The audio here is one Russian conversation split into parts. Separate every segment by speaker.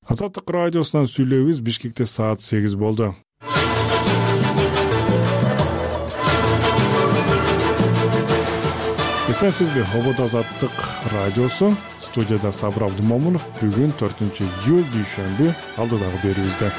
Speaker 1: Азаттык радиосунан сүйлөйбүз. Бишкекте саат 8 болду. Эсенсизби? Обод Азаттык радиосу. Студияда Сабыр Абдумомунов. Бүгүн 4-июль дүйшөмбү алдыдагы берүүбүздө.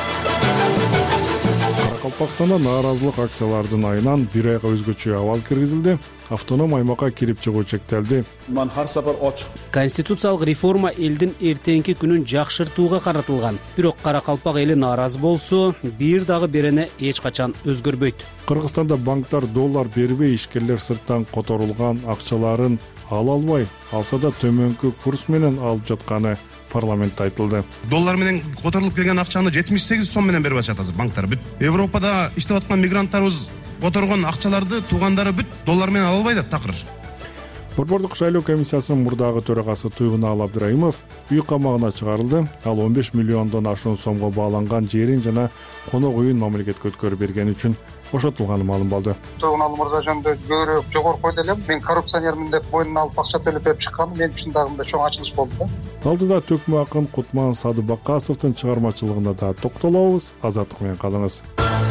Speaker 1: Каракалпакстанда нааразылык акциялардын айынан бир айга өзгөчө абал киргизилди. Автоном аймакка кирип чыгуу чектелди.
Speaker 2: Конституциялык реформа элдин эртеңки күнүн жакшыртууга каратылган. Бирок Каракалпак эли нааразы болсо, бир дагы берене эч качан өзгөрбөйт.
Speaker 1: Кыргызстанда банктар доллар бербей, ишкерлер сырттан которулган акчаларын ала албай, алса да төмөнкү курс менен алып жатканы парламентте айтылды.
Speaker 3: Доллар менен которулуп келген акчаны 78 сом менен берип атат азыр банктар. Бүт Европада иштеп аткан мигранттарыбыз которгон акчаларды туугандары бүт доллар менен ала албай да такыр.
Speaker 1: Борбордук шайлоо комиссиясынын мурдагы төрагасы Туйгунаалы Абдырайымов үй камагына чыгарылды. Ал 15 миллиондон ашуун сомго бааланган жерин жана конок үйүн мамлекетке өткөрүп бергени үчүн бошотулганы маалым болду.
Speaker 4: Туйгунаалы мырза жөнүндө көбүрөөк жогорку койду элем. Мен коррупционермин деп боюнуна алып акча төлөп берип чыккан. Мен үчүн дагы мындай чоң ачылыш болду да.
Speaker 1: Алдыда төкмө акын Кутман Садыбакасовдун чыгармачылыгына да токтолобуз. Азаттык менен калыңыз.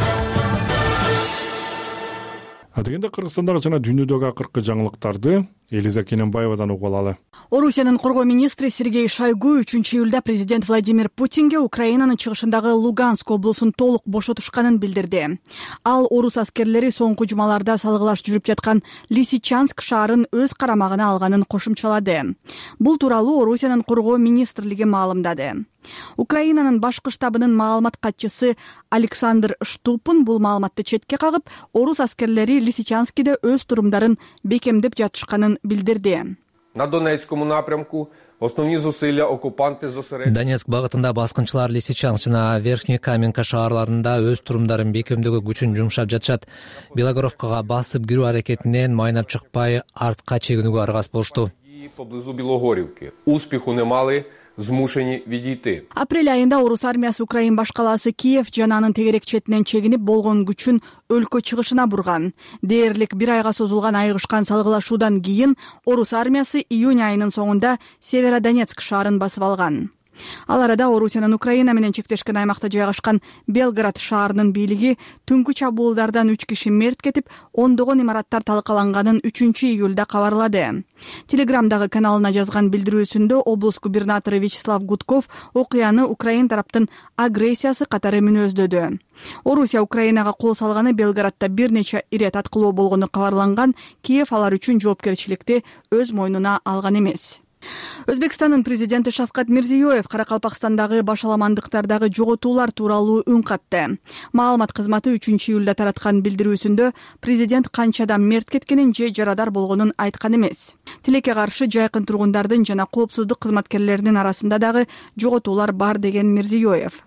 Speaker 1: Адегенде Кыргызстандагы жана дүйнөдөгү акыркы жаңылыктарды Элиза Кененбаевадан угуп алалы.
Speaker 5: Орусиянын коргоо министри Сергей Шойгу 3-июлда президент Владимир Путинге Украинанын чыгышындагы Луганск облусун толук бошотушканын билдирди. Ал орус аскерлери соңку жумаларда салгылаш жүрүп жаткан Лисичанск шаарын өз карамагына алганын кошумчалады. Бул тууралуу Орусиянын коргоо министрлиги маалымдады. Украинанын башкы штабынын маалымат катчысы Александр Штупун бул маалыматты четке кагып, орус аскерлери Лисичанскиде өз турумдарын бекемдеп жатышканын билдирди.
Speaker 6: На Донецкому напрямку основні зусилля окупанти зосередили.
Speaker 7: Донецк багытында баскынчылар Лисичанск жана Верхний Каменка шаарларында өз турумдарын бекемдөгө күчүн жумшап жатышат. Белогоровкага басып кирүү аракетинен майнап чыкпай артка чегинүүгө аргас болушту.
Speaker 6: Поблизу Білогорівки. Успіху не мали, змушені відійти.
Speaker 5: Апрель айында орус армиясы Украин баш калаасы Киев жана анын тегерек четинен чегинип болгон күчүн өлкө чыгышына бурган. Дээрлик бир айга созулган айгышкан салгылашуудан кийин орус армиясы июнь айынын соңунда Северодонецк шаарын басып алган. Ал арада Орусиянын Украина менен чектешкен аймакта жайгашкан Белград шаарынын бийлиги түнкү чабуулдардан 3 киши мерт кетип, ондогон имараттар талкаланганын 3-июлда кабарлады. Телеграмдагы каналына жазган билдирүүсүндө облус губернатору Вячеслав Гудков окуяны Украин тараптын агрессиясы катары мүнөздөдү. Орусия Украинага кол салганы Белградда бир нече ире таткылоо болгону кабарланган. Киев алар үчүн жоопкерчиликти өз мойнуна алган эмес. Өзбекстандын президенти Шавкат Мирзиёев Каракалпакстандагы башаламандыктардагы жоготуулар тууралуу үн катты. Маалымат кызматы 3-июлда тараткан билдирүүсүндө президент канча адам мерт кеткенин же жарадар болгонун айткан эмес. Тилекке каршы жайкын тургундардын жана коопсуздук кызматкерлеринин арасында дагы жоготуулар бар деген Мирзиёев.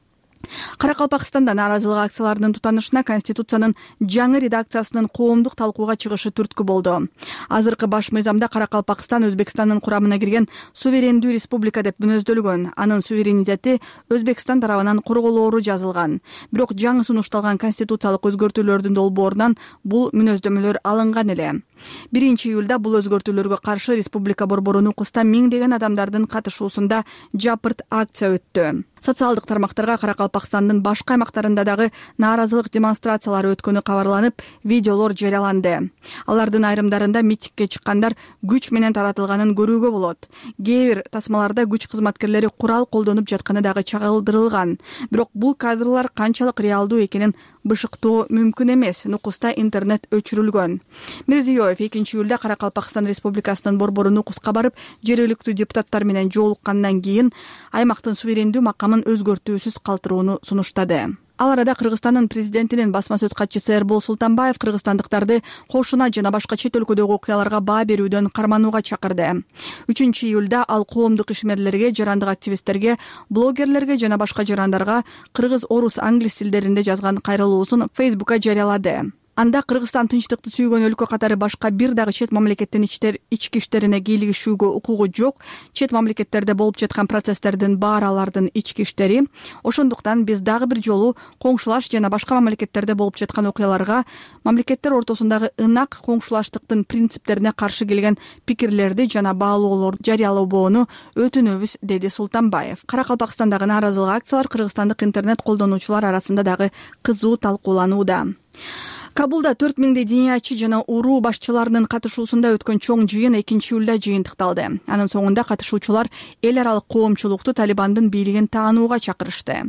Speaker 5: Каракалпакстанда нааразылык акцияларынын тутанышына Конституциянын жаңы редакциясынын коомдук талкууга чыгышы түрткү болду. Азыркы баш мыйзамда Каракалпакстан Өзбекстандын курамына кирген суверендүү республика деп мүнөздөлгөн. Анын суверенитети Өзбекстан тарабынан корголоору жазылган. Бирок жаңы сунушталган конституциялык өзгөртүүлөрдүн долбоорунан бул мүнөздөмөлөр алынган эле. 1-июлда бул өзгөртүүлөргө каршы республика борбору нукуста миңдеген адамдардын катышуусунда жапырт акция өттү. Социалдык тармактарга Каракалпакстандын башка аймактарында дагы нааразылык демонстрациялары өткөнү кабарланып, видеолор жарыяланды. Алардын айрымдарында митингге чыккандар күч менен таратылганын көрүүгө болот. Кээ бир тасмаларда күч кызматкерлери курал колдонуп жатканы дагы чагылдырылган. Бирок бул кадрлар канчалык реалдуу экенин бышыктоо мүмкүн эмес. Нукуста интернет өчүрүлгөн. Мирзиёев 2-июлда Каракалпакстан Республикасынын борбору нукуска барып, жергиликтүү депутаттар менен жолуккандан кийин аймактын суверендүү макамын өзгөртүүсүз калтырууну сунуштады. Ал арада Кыргызстандын президентинин басма сөз катчысы Эрбол Султанбаев кыргызстандыктарды кошуна жана башка чет өлкөдөгү окуяларга баа берүүдөн карманууга чакырды. 3-июлда ал коомдук ишмерлерге, жарандык активисттерге, блогерлерге жана башка жарандарга кыргыз, орус, англис тилдеринде жазган кайрылуусун Facebook'ка жарыялады. Анда Кыргызстан тынчтыкты сүйгөн өлкө катары башка бир дагы чет мамлекеттин ички иштерине кийлигишүүгө укугу жок. Чет мамлекеттерде болуп жаткан процесстердин баары алардын ички иштери. Ошондуктан биз дагы бир жолу коңшулаш жана башка мамлекеттерде болуп жаткан окуяларга мамлекеттер ортосундагы ынак коңшулаштыктын принциптерине каршы келген пикирлерди жана баалоолорду жарыялабоону өтүнөбүз, деди Султанбаев. Каракалпакстандагы нааразылык акциялар кыргызстандык интернет колдонуучулар арасында дагы кызуу талкууланууда. Кабулда 4000 диниячы жана уруу башчыларынын катышуусунда өткөн чоң жыйын 2-июлда жыйынтыкталды. Анын соңунда катышуучулар эл аралык коомчулукту Талибандын бийлигин таанууга чакырышты.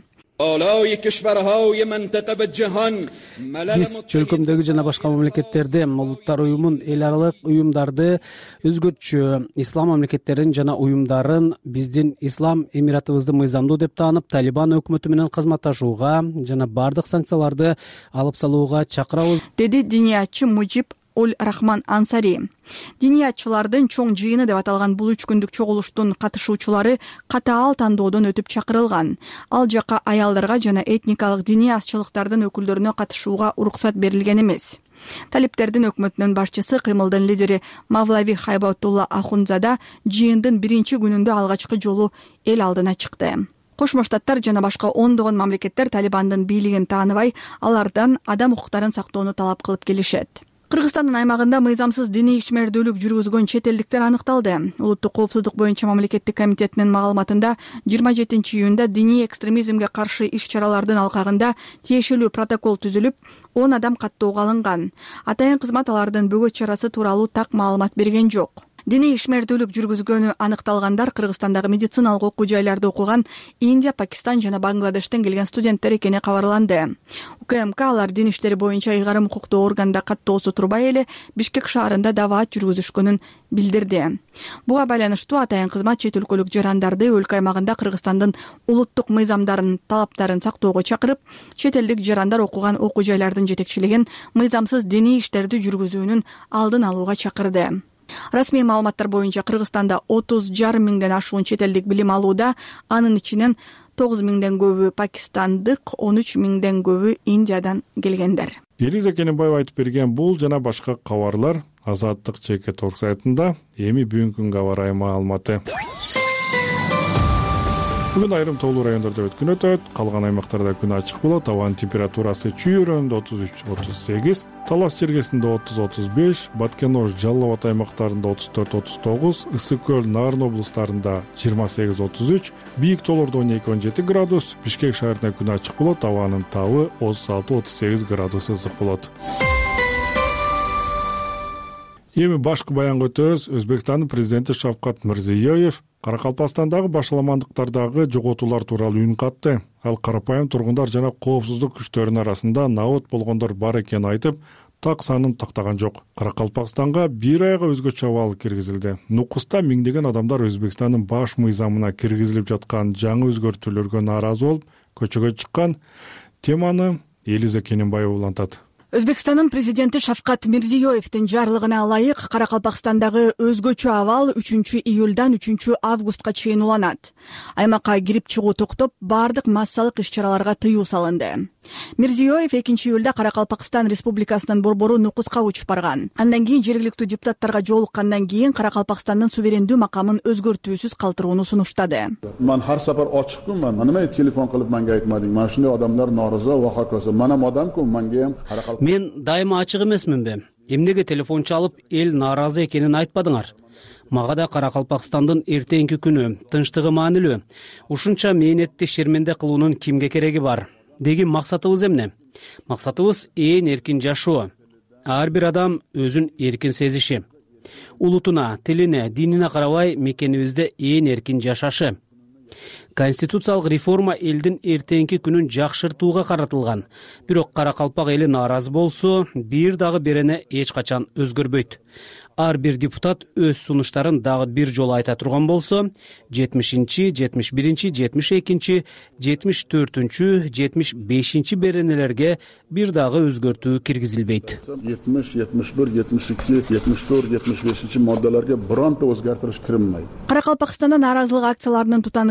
Speaker 2: Биз чөлкөмдөгү жана башка мамлекеттерде улуттар уюмун, эл аралык уюмдарды, өзгөчө ислам мамлекеттерин жана уюмдарын биздин ислам эмиратыбызды мыйзамдуу деп таанып, Талибан өкмөтү менен кызматташууга жана бардык санкцияларды алып салууга чакырабыз,
Speaker 5: деди диниячы Мужиб Рахман Ансари. Диниячылардын чоң жыйыны деп аталган бул 3 күндүк чогулуштун катышуучулары катаал тандоодон өтүп чакырылган. Ал жака аялдарга жана этникалык диний азчылыктардын өкүлдөрүнө катышууга уруксат берилген эмес. Талиптердин өкмөтүнүн башчысы, кыймылдын лидери Мавлави Хайбатулла Ахунзада жыйындын 1-чи күнүндө алгачкы жолу эл алдына чыкты. Кошмо Штаттар жана башка ондогон мамлекеттер Талибандын бийлигин тааныбай, алардан адам укуктарын сактоону талап кылып келишет. Кыргызстандын аймагында мыйзамсыз диний ишмердүүлүк жүргүзгөн чет элдиктер аныкталды. Улуттук коопсуздук боюнча мамлекеттик комитетинин маалыматында 27-июнда диний экстремизмге каршы иш-чаралардын алкагында тиешелүү протокол түзүлүп, 10 адам каттоого алынган. Атайын кызмат алардын бөгөт чарасы тууралуу так маалымат берген жок. Диний ишмердүүлүк жүргүзгөнү аныкталгандар Кыргызстандагы медициналык окуу жайларда окуган Индия, Пакистан жана Бангладештен келген студенттер экени кабарланды. УКМК алар дин иштери боюнча ыйгарым укуктуу органда каттоосу турбай эле Бишкек шаарында даваат жүргүзүшкөнүн билдирди. Буга байланыштуу атайын кызмат чет өлкөлүк жарандарды өлкө аймагында Кыргызстандын улуттук мыйзамдарын, талаптарын сактоого чакырып, чет элдик жарандар окуган окуу жайлардын жетекчилигин мыйзамсыз диний иштерди жүргүзүүнүн алдын алууга чакырды. Расмий маалыматтар боюнча Кыргызстанда 30,5 миңден ашуун чет элдик билим алууда, анын ичинен 9 миңден көбү пакистандык, 13 миңден көбү Индиядан келгендер.
Speaker 1: Элиза Кененбаева айтып берген бул жана башка кабарлар Азаттык ЧК сайтында. Эми бүгүнкү күнгө аба ырайы маалыматы. Бүгүн айрым тоолуу райондордо өткөн өтөт, калган аймактарда күн ачык болот. Абанын температурасы Чүй районунда 33-38, Талас жергесинде 30-35, Баткен-Ош, Жалал Абад аймактарында 34-39, Ысык Көл, Нарын облустарында 28-33, бийик тоолордо 12-17 градус, Бишкек шаарында күн ачык болот, абанын табы 36-38 градус ысык болот. Эми башкы баянга өтөбүз. Өзбекстандын президенти Шавкат Мирзиёев Каракалпакстандагы башаламандыктардагы жоготуулар тууралуу үн катты. Ал карапайым тургундар жана коопсуздук күчтөрүнүн арасында набат болгондор бар экенин айтып, так санын тактаган жок. Каракалпакстанга бир айга өзгөчө абал киргизилди. Нукуста миңдеген адамдар Өзбекстандын баш мыйзамына киргизилип жаткан жаңы өзгөртүүлөргө нааразы болуп, көчөгө чыккан. Теманы Элиза Кененбаева улантат.
Speaker 5: Өзбекстандын президенти Шавкат Мирзиёевдин жарлыгына ылайык Каракалпакстандагы өзгөчө абал 3-июлдан 3-августка чейин уланат. Аймакка кирип чыгуу токтоп, бардык массалык иш-чараларга тыюу салынды. Мирзиёев 2-июлда Каракалпакстан Республикасынын борбору Нукуска учуп барган. Андан кийин жергиликтүү депутаттарга жолуккандан кийин Каракалпакстандын суверендүү макамын өзгөртүүсүз калтырууну сунуштады.
Speaker 8: Мен har safar ochiqman. Nima telefon qilib menga aytmading? Mana shunday odamlar norozi va hokazo. Men ham odamku, menga ham
Speaker 2: Мен дайыма ачык эмесминби? Эмнеге телефон чалып, эл нааразы экенин айтпадыңар? Мага да Каракалпакстандын эртеңки күнү тынчтыгы маанилүү. Ушунча мээнетти шерменде кылуунун кимге кереги бар? Деген максатыбыз эмне? Максатыбыз ээн эркин жашоо. Ар бир адам өзүн эркин сезиши. Улутуна, тилине, динине карабай мекенибизде ээн эркин жашашы. Конституциялык реформа элдин эртеңки күнүн жакшыртууга каратылган. Бирок Каракалпак эли нааразы болсо, бир дагы берене эч качан өзгөрбөйт. Ар бир депутат өз сунуштарын дагы бир жолу айта турган болсо, 70-чи, 71-чи, 72-чи, 74-чү, 75-чи беренелерге бир дагы өзгөртүү киргизилбейт.
Speaker 8: 70, 71, 72, 74, 75-чи моддаларга биронта өзгөртүш кирилмейт.
Speaker 5: Каракалпакстанда нааразылык акцияларынын тутанышына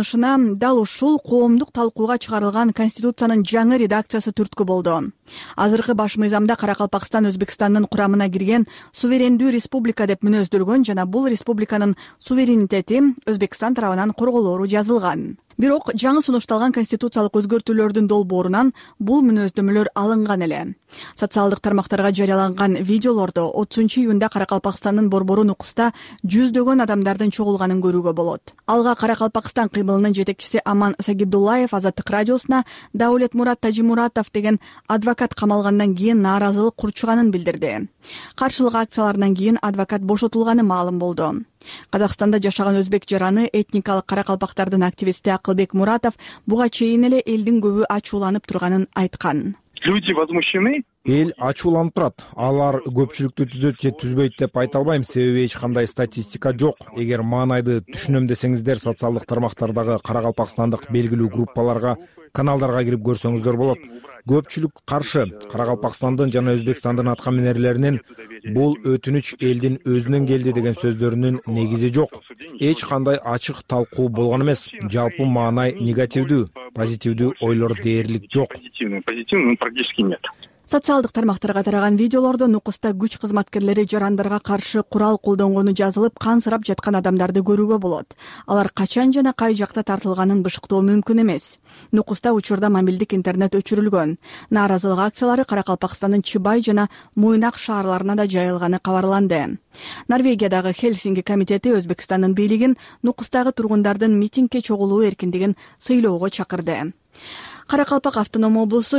Speaker 5: дал ушул коомдук талкууга чыгарылган Конституциянын жаңы редакциясы түрткү болду. Азыркы баш мыйзамда Каракалпакстан Өзбекстандын курамына кирген суверендүү республика деп мүнөздөлгөн жана бул республиканын суверенитети Өзбекстан тарабынан корголоору жазылган. Бирок жаңы сунушталган конституциялык өзгөртүүлөрдүн долбоорунан бул мүнөздөмөлөр алынган эле. Социалдык тармактарга жарыяланган видеолордо 30-июнда Каракалпакстандын борбору Нукуста жүздөгөн адамдардын чогулганын көрүүгө болот. Алга Каракалпакстан кыймылынын жетекчиси Аман Сагидуллаев Азаттык радиосуна Даулет Мурат Тажимуратов деген адвокат камалгандан кийин нааразылык курчуганын билдирди. Каршылык акцияларынан кийин адвокат бошотулганы маалым болду. Казакстанда жашаган өзбек жараны этникалык каракалпактардын активисти Акылбек Муратов буга чейин эле элдин көбү ачууланып турганын айткан.
Speaker 9: Люди возмущены. Эл ачууланып турат. Алар көпчүлүктү түзөт же түзбөйт деп айта албайм, себеби эч кандай статистика жок. Эгер маанайды түшүнөм десеңиздер, социалдык тармактардагы каракалпакстандык белгилүү группаларга, каналдарга кирип көрсөңүздөр болот. Көпчүлүк каршы. Каракалпакстандын жана Өзбекстандын аткаминерлеринин бул өтүнүч элдин өзүнөн келди деген сөздөрүнүн негизи жок. Эч кандай ачык талкуу болгон эмес. Жалпы маанай негативдүү, позитивдүү ойлор дээрлик жок.
Speaker 10: Позитивный практически нет.
Speaker 5: Социалдык тармактарга тараган видеолордо Нукуста күч кызматкерлери жарандарга каршы курал колдонгону жазылып, кансырап жаткан адамдарды көрүүгө болот. Алар качан жана кай жакта тартылганын бышыктоо мүмкүн эмес. Нукуста учурда мобилдик интернет өчүрүлгөн. Нааразылык акциялары Каракалпакстандын Чыбай жана Муйнак шаарларына да жайылганы кабарланды. Норвегиядагы Хельсинки комитети Өзбекстандын бийлигин Нукустагы тургундардын митингге чогулуу эркиндигин сыйлоого чакырды. Каракалпак автоном облусу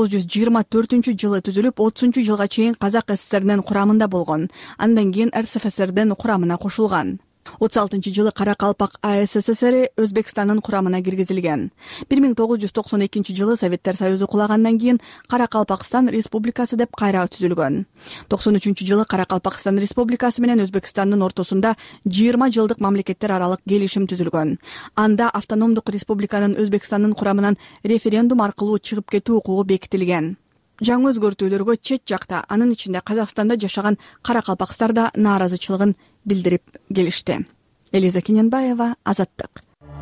Speaker 5: 1924-жылы түзүлүп, 30-жылга чейин Казак ССРнин курамында болгон. Андан кийин РСФСРдин курамына кошулган. 36-жылы Каракалпак АССР Өзбекстандын курамына киргизилген. 1992-жылы Советтер Союзу кулагандан кийин Каракалпакстан Республикасы деп кайра түзүлгөн. 93-жылы Каракалпакстан Республикасы менен Өзбекстандын ортосунда 20 жылдык мамлекеттер аралык келишим түзүлгөн. Анда автономдук республиканын Өзбекстандын курамынан референдум аркылуу чыгып кетүү укугу бекитилген. Жаңы өзгөртүүлөргө чет жакта, анын ичинде Казакстанда жашаган каракалпакстар да нааразычылыгын билдирип келишти. Элиза Кененбаева, Азаттык.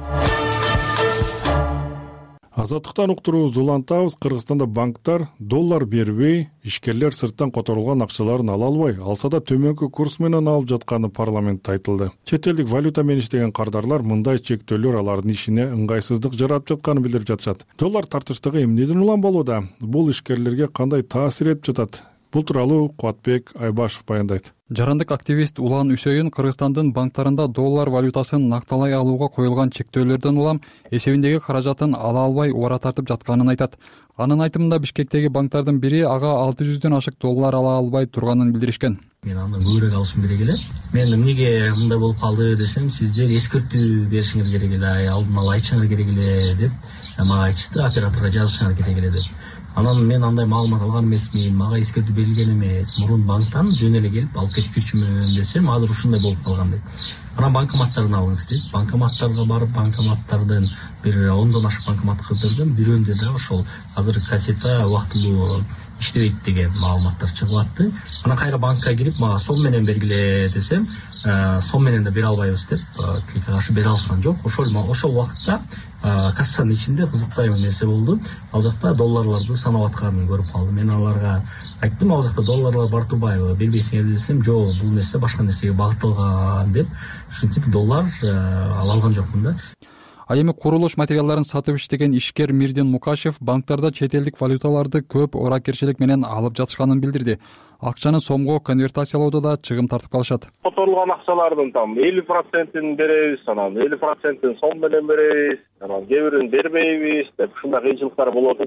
Speaker 1: Азаттыктан уктуруубузду улантабыз. Кыргызстанда банктар доллар бербей, ишкерлер сырттан которулган акчаларын ала албай, алса да төмөнкү курс менен алып жатканы парламентте айтылды. Чет элдик валюта менен иштеген кардарлар мындай чектөөлөр алардын ишине ыңгайсыздык жаратып жатканын билдирип жатышат. Доллар тартыштыгы эмнеден улам болууда? Бул ишкерлерге кандай таасир этип жатат? Бул тууралуу Кубатбек Айбашев баяндайт.
Speaker 11: Жарандык активист Улан Үсөйүн Кыргызстандын банктарында доллар валютасын накталай алууга коюлган чектөөлөрдөн улам эсебиндеги каражатын ала албай убара тартып жатканын айтат. Анын айтымында Бишкектеги банктардын бири ага 600дөн ашык доллар ала албай турганын билдиришкен.
Speaker 12: Мен андан көбүрөөк алышым керек эле. Мен эмнеге мындай болуп калды десем, сиздер эскертүү беришиңер керек эле, алдын ала айтышыңар керек эле деп мага айтышты, операторго жазышыңар керек эле деп. Анан мен андай маалымат алган эмесмин, мага эскертүү берилген эмес. Мурун банктан жөн эле келип алып кетип жүрчүмүн десем, азыр ушундай болуп калган дейт. Анан банкоматтарын алыңыз дейт. Банкоматтарга барып, банкоматтардын бир 10дон ашык банкомат кыдырдым. Бирөөндө да ошол азыр кассета убактылуу иштебейт деген маалыматтар чыгып атты. Анан кайра банкка кирип, мага сом менен бергиле десем, сом менен да бере албайбыз деп тилекке каршы бере алышкан жок. Ошол убакытта кассанын ичинде кызыктай бир нерсе болду. Ал жакта долларларды санап атканын көрүп калдым. Мен аларга айттым, ал жакта долларлар бар турбайбы, бербейсиңерби десем, жок, бул нерсе башка нерсеге багытталган деп ушинтип доллар ала алган жокмун да.
Speaker 11: Ал эми курулуш материалдарын сатып иштеген ишкер Мирдин Мукашев банктарда чет элдик валюталарды көп оракерчилик менен алып жатышканын билдирди. Акчаны сомго конвертациялоодо да чыгым тартып калышат.
Speaker 10: Которулган акчалардын там 50%-ин беребиз, анан 50%-ин сом менен беребиз, анан кээ бирин бербейбиз деп ушундай кыйынчылыктар болот.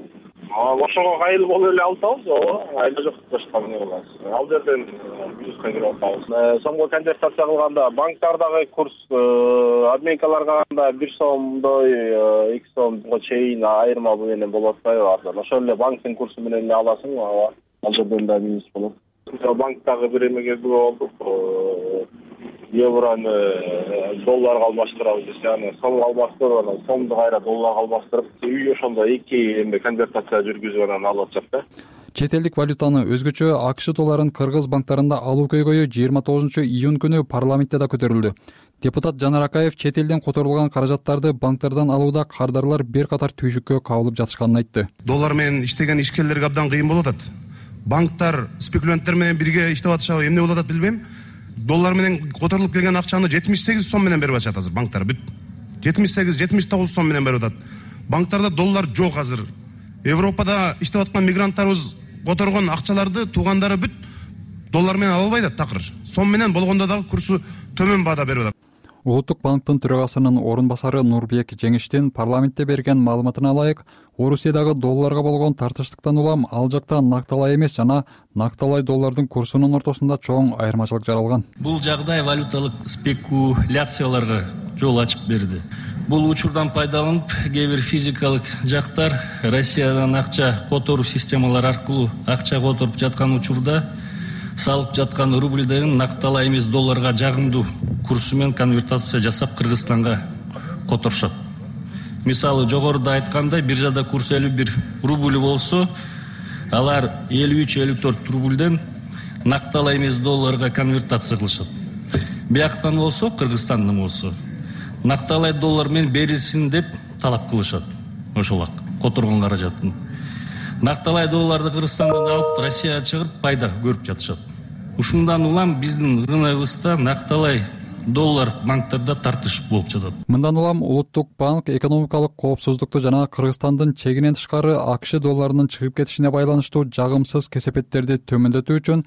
Speaker 10: Ошого кайыл болуп эле алып атабыз, ооба, айла жок башка эмне кылабыз. Ал жерден плюска кирип атабыз. Сомго конвертация кылганда банктардагы курс обменкаларга анда 1 сомдой 2 сомго чейин айырма менен болуп атпайбы арзан. Ошол эле банктын курсу менен эле аласың, ал жерден да минус болот. Банктагы бир эмеге күбө болдук. Евроны долларга алмаштырабыз десе, аны сомго алмаштырып, анан сомду кайра долларга алмаштырып, үй ошондо эки конвертация жүргүзүп анан алып атышат да.
Speaker 11: Чет элдик валютаны өзгөчө АКШ долларын кыргыз банктарында алуу көйгөйү 29 июнь күнү парламентте да көтөрүлдү. Депутат Жанар Акаев чет элден которулган каражаттарды банктардан алууда кардарлар бир катар түйшүккө кабылып жатышканын айтты.
Speaker 3: Доллар менен иштеген ишкерлерге абдан кыйын болуп атат. Банктар спекулянттар менен бирге иштеп атышабы, эмне болуп атат билбейм. Доллар менен которулуп келген акчаны 78 сом менен берип атышат азыр банктар бүт. 78-79 сом менен берип атат. Банктарда доллар жок азыр. Европада иштеп аткан мигранттарыбыз которгон акчаларды туугандары бүт доллар менен ала албайт такыр. Сом менен болгондо дагы курсу төмөн баада берип атат.
Speaker 11: Улуттук банктын төрагасынын орун басары Нурбек Жеңиштин парламентте берген маалыматына ылайык, Орусиядагы долларга болгон тартыштыктан улам ал жакта накталай эмес жана накталай доллардын курсунун ортосунда чоң айырмачылык жаралган.
Speaker 12: Бул жагдай валюталык спекуляцияларга жол ачып берди. Бул учурдан пайдаланып, кээ бир физикалык жактар Россиядан акча которуу системалары аркылуу акча которуп жаткан учурда салып жаткан рубльдерин накталай эмес долларга жагымдуу курсу менен конвертация жасап Кыргызстанга которушат. Мисалы жогоруда айткандай, биржада курс 51 рубль болсо, алар 53-54 рубльден накталай эмес долларга конвертация кылышат. Бияктан болсо, Кыргызстандын болсо, накталай доллар менен берилсин деп талап кылышат. Ошол которгон каражатын. Накталай долларды Кыргызстандан алып Россияга чыгарып пайда көрүп жатышат. Ушундан улам биздин рыногыбызда накталай доллар банктарда тартыш болуп жатат.
Speaker 11: Мындан улам Улуттук банк экономикалык коопсуздукту жана Кыргызстандын чегинен тышкары АКШ долларынын чыгып кетишине байланыштуу жагымсыз кесепеттерди төмөндөтүү үчүн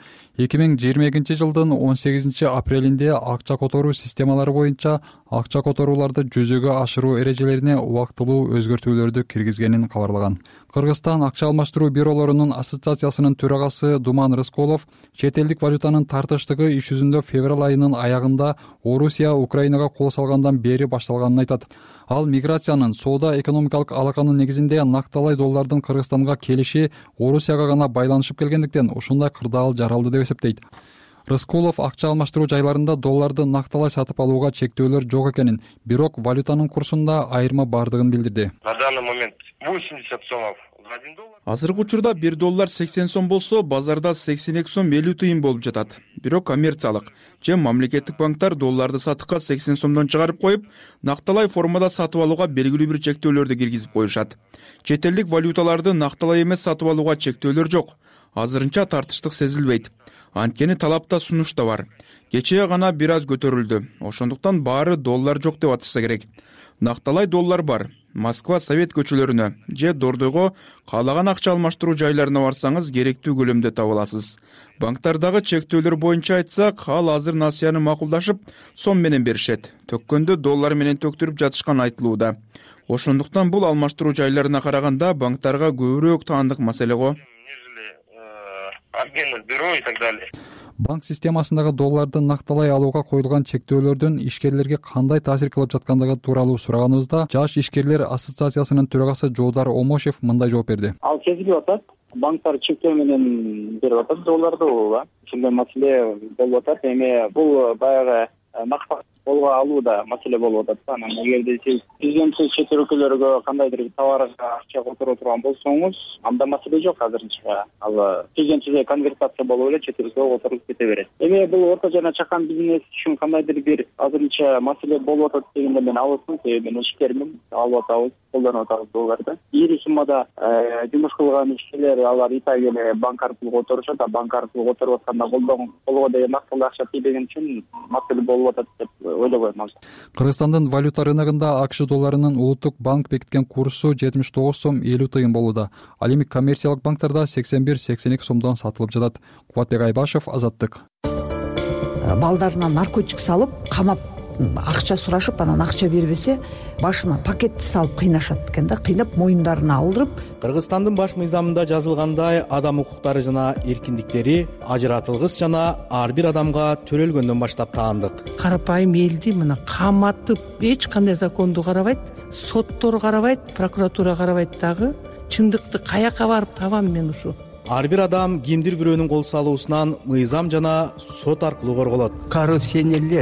Speaker 11: 2022 жылдын 18 апрелинде акча которуу системалары боюнча акча которууларды жүзөгө ашыруу эрежелерине убактылуу өзгөртүүлөрдү киргизгенин кабарлаган. Кыргызстан акча алмаштыруу бюролорунун ассоциациясынын төрагасы Думан Рыскулов чет элдик валютанын тартыштыгы иш жүзүндө февраль айынын аягында Орусия Украинага кол салгандан бери башталганын айтат. Ал миграциянын соода экономикалык алаканын негизинде накталай доллардын Кыргызстанга келиши Орусияга гана байланышып келгендиктен ушундай кырдаал жаралды деп эсептейт. Рыскулов акча алмаштыруу жайларында долларды накталай сатып алууга чектөөлөр жок экенин, бирок валютанын курсунда айырма бардыгын билдирди.
Speaker 10: На данный момент 80 сомов за 1 доллар.
Speaker 13: Азыркы учурда 1 доллар 80 сом болсо, базарда 82 сом 50 тыйын болуп жатат. Бирок коммерциялык же мамлекеттик банктар долларды сатыкка 80 сомдон чыгарып коюп, накталай формада сатып алууга белгилүү бир чектөөлөрдү киргизип коюшат. Чет элдик валюталарды накталай эмес сатып алууга чектөөлөр жок. Азырынча тартыштык сезилбейт. Анткени талапта сунушта бар. Кечээ гана бир аз көтөрүлдү. Ошондуктан баары доллар жок деп атышса керек. Накталай доллар бар. Москва Совет көчөлөрүнө же Дордойго каалаган акча алмаштыруу жайларына барсаңыз керектүү көлөмдө таба аласыз. Банктардагы чектөөлөр боюнча айтсак, ал азыр насыяны макулдашып, сом менен беришет. Төккөндө доллар менен төктүрүп жатышкан айтылууда. Ошондуктан бул алмаштыруу жайларына караганда банктарга көбүрөөк таандык маселе го.
Speaker 10: Бюро и так далее.
Speaker 11: Банк системасындагы долларды накталай алууга коюлган чектөөлөрдүн ишкерлерге кандай таасир кылып жаткандыгы тууралуу сураганыбызда Жаш ишкерлер ассоциациясынын төрагасы Жоодар Омошев мындай жооп берди.
Speaker 14: Ал сезилип атат. Банктар чектөө менен берип атат долларды, ушундай маселе болуп атат. Эми бул баягы колго алууда маселе болуп атат. Анан эгерде сиз президенттик чет өлкөлөргө кандайдыр товарга акча которо турган болсоңуз, анда маселе жок азырынча. Ал президентке конвертация болуп эле чет өлкөгө которулуп кете берет. Эми бул орто жана чакан бизнес үчүн кандайдыр бир азырынча маселе болуп атат дегенде мен алысмын. Мен ишкермин, алып атабыз, колдонуп атабыз долларды. Ири суммада жумуш кылган ишкерлер алар итак эле банк аркылуу которушат, а банк аркылуу которуп атканда колго деген нактылуу акча тийбеген үчүн маселе болуп атат деп ойлобойм.
Speaker 11: Кыргызстандын валюта рыногунда АКШ долларынын Улуттук банк бекиткен курсу 79 сом 50 тыйын болууда. Ал эми коммерциялык банктарда 81-82 сомдон сатылып жатат. Кубатбек Айбашев, Азаттык.
Speaker 15: Балдарына наркотик салып, камап акча сурашып, анан акча бербесе, башына пакетти салып кыйнашат экен да, кыйнап моюндарына алдырып.
Speaker 16: Кыргызстандын баш мыйзамында жазылгандай, адам укуктары жана эркиндиктери ажыратылгыс жана ар бир адамга төрөлгөндөн баштап таандык.
Speaker 17: Карапайым элди мына каматып, эч кандай законду карабайт, соттор карабайт, прокуратура карабайт дагы. Чындыкты каяка барып табам мен ушу?
Speaker 16: Ар бир адам кимдир бирөөнүн кол салуусунан мыйзам жана сот аркылуу корголот.
Speaker 18: Коррупционерлер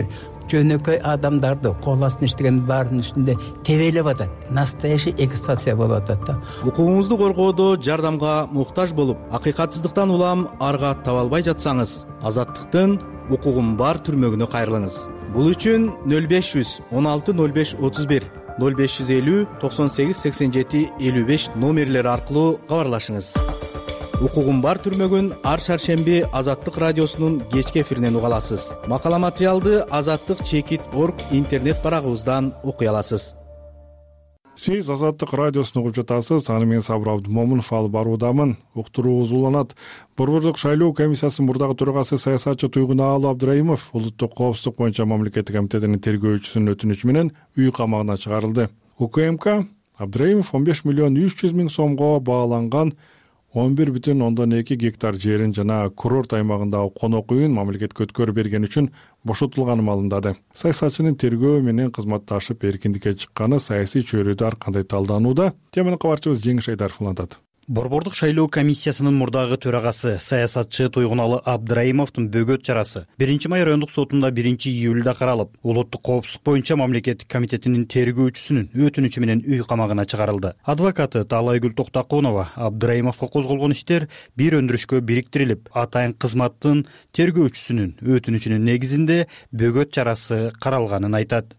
Speaker 18: жөнөкөй адамдарды кол астына иштеген баарынын үстүндө тебелеп атат. Настоящий эксплуатация болуп атат да.
Speaker 16: Укугуңузду коргоодо жардамга муктаж болуп, акыйкатсыздыктан улам арга таба албай жатсаңыз, Азаттыктын укугум бар түрмөгүнө кайрылыңыз. Бул үчүн 0500 16 05 31 0550 98 87 55 номерлери аркылуу кабарлашыңыз. Укугум бар түрмөгүн ар шаршемби Азаттык радиосунун кечки эфиринен уга аласыз. Макала материалды azаттык.org интернет барагыбыздан окуй аласыз.
Speaker 1: Сиз Азаттык радиосун угуп жатасыз. Аны мен Сабыр Абдумомунов алып баруудамын. Уктурууңуз уланат. Борбордук шайлоо комиссиясынын мурдагы төрагасы саясатчы Туйгунаалы Абдрайымов улуттук коопсуздук боюнча мамлекеттик комитетинин тергөөчүсүнүн өтүнүчү менен үй камагына чыгарылды. УКМК Абдрайымов 15 миллион 300 миң сомго бааланган 11,2 гектар жерин жана курорт аймагындагы конок үйүн мамлекетке өткөрүп берген үчүн бошотулганын маалымдады. Саясатчынын тергөө менен кызматташып эркиндикке чыкканы саясий чөйрөдө ар кандай талданууда? Теманы кабарчыбыз Жеңиш Айдаров улантат.
Speaker 19: Борбордук шайлоо комиссиясынын мурдагы төрагасы саясатчы Туйгунаалы Абдрайымовдун бөгөт чарасы 1-май райондук сотунда 1-июлда каралып, улуттук коопсуздук боюнча мамлекеттик комитетинин тергөөчүсүнүн өтүнүчү менен үй камагына чыгарылды. Адвокаты Таалайгүл Токтокунова Абдрайымовго козголгон иштер бир өндүрүшкө бириктирилип, атайын кызматтын тергөөчүсүнүн өтүнүчүнүн негизинде бөгөт чарасы каралганын айтат.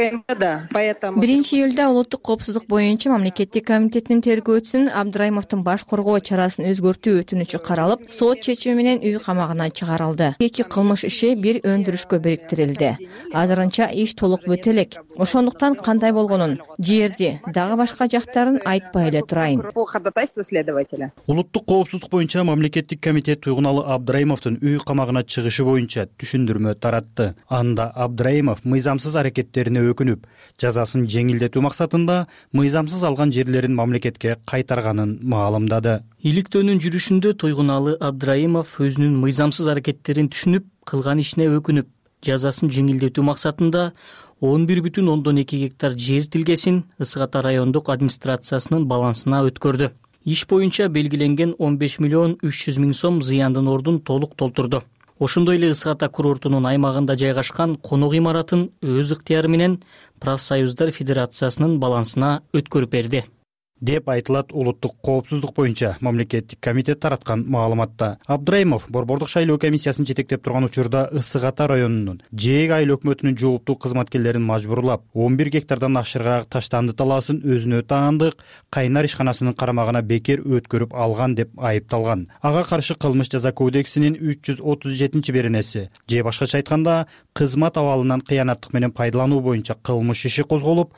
Speaker 20: 1-июлда улуттук коопсуздук боюнча мамлекеттик комитетинин тергөөчүсүнүн Абдрайымовдун баш коргоо чарасын өзгөртүү өтүнүчү каралып, сот чечими менен үй камагына чыгарылды. 2 кылмыш иши бир өндүрүшкө бириктирилди. Азырынча иш толук бүтө элек. Ошондуктан кандай болгонун, жерди, дагы башка жактарын айтпай эле турайын.
Speaker 19: Улуттук коопсуздук боюнча мамлекеттик комитет Туйгунаалы Абдрайымовдун үй камагына чыгышы боюнча түшүндүрмө таратты. Анда Абдрайымов мыйзамсыз аракеттерине өкүнүп, жазасын жеңилдетүү максатында мыйзамсыз алган жерлерин мамлекетке кайтарганын маалымдады.
Speaker 2: Иликтөөнүн жүрүшүндө Туйгунаалы Абдрайымов өзүнүн мыйзамсыз аракеттерин түшүнүп, кылган ишине өкүнүп, жазасын жеңилдетүү максатында 11,2 гектар жер тилкесин Ысык Ата райондук администрациясынын балансына өткөрдү. Иш боюнча белгиленген 15 миллион 300 миң сом зыяндын ордун толук толтурду. Ошондой эле Ысык Ата курортунун аймагында жайгашкан конок имаратын өз ыктыяры менен Профсоюздар Федерациясынын балансына өткөрүп берди
Speaker 19: деп айтылат улуттук коопсуздук боюнча мамлекеттик комитет тараткан маалыматта. Абдрайымов борбордук шайлоо комиссиясын жетектеп турган учурда Ысык Ата районунун Жээк айыл өкмөтүнүн жооптуу кызматкерлерин мажбурлап, 11 гектардан ашырыраак таштанды талаасын өзүнө таандык Кайнар ишканасынын карамагына бекер өткөрүп алган деп айыпталган. Ага каршы кылмыш жаза кодексинин 337-беренеси же башкача айтканда кызмат абалынан кыянаттык менен пайдалануу боюнча кылмыш иши козголуп,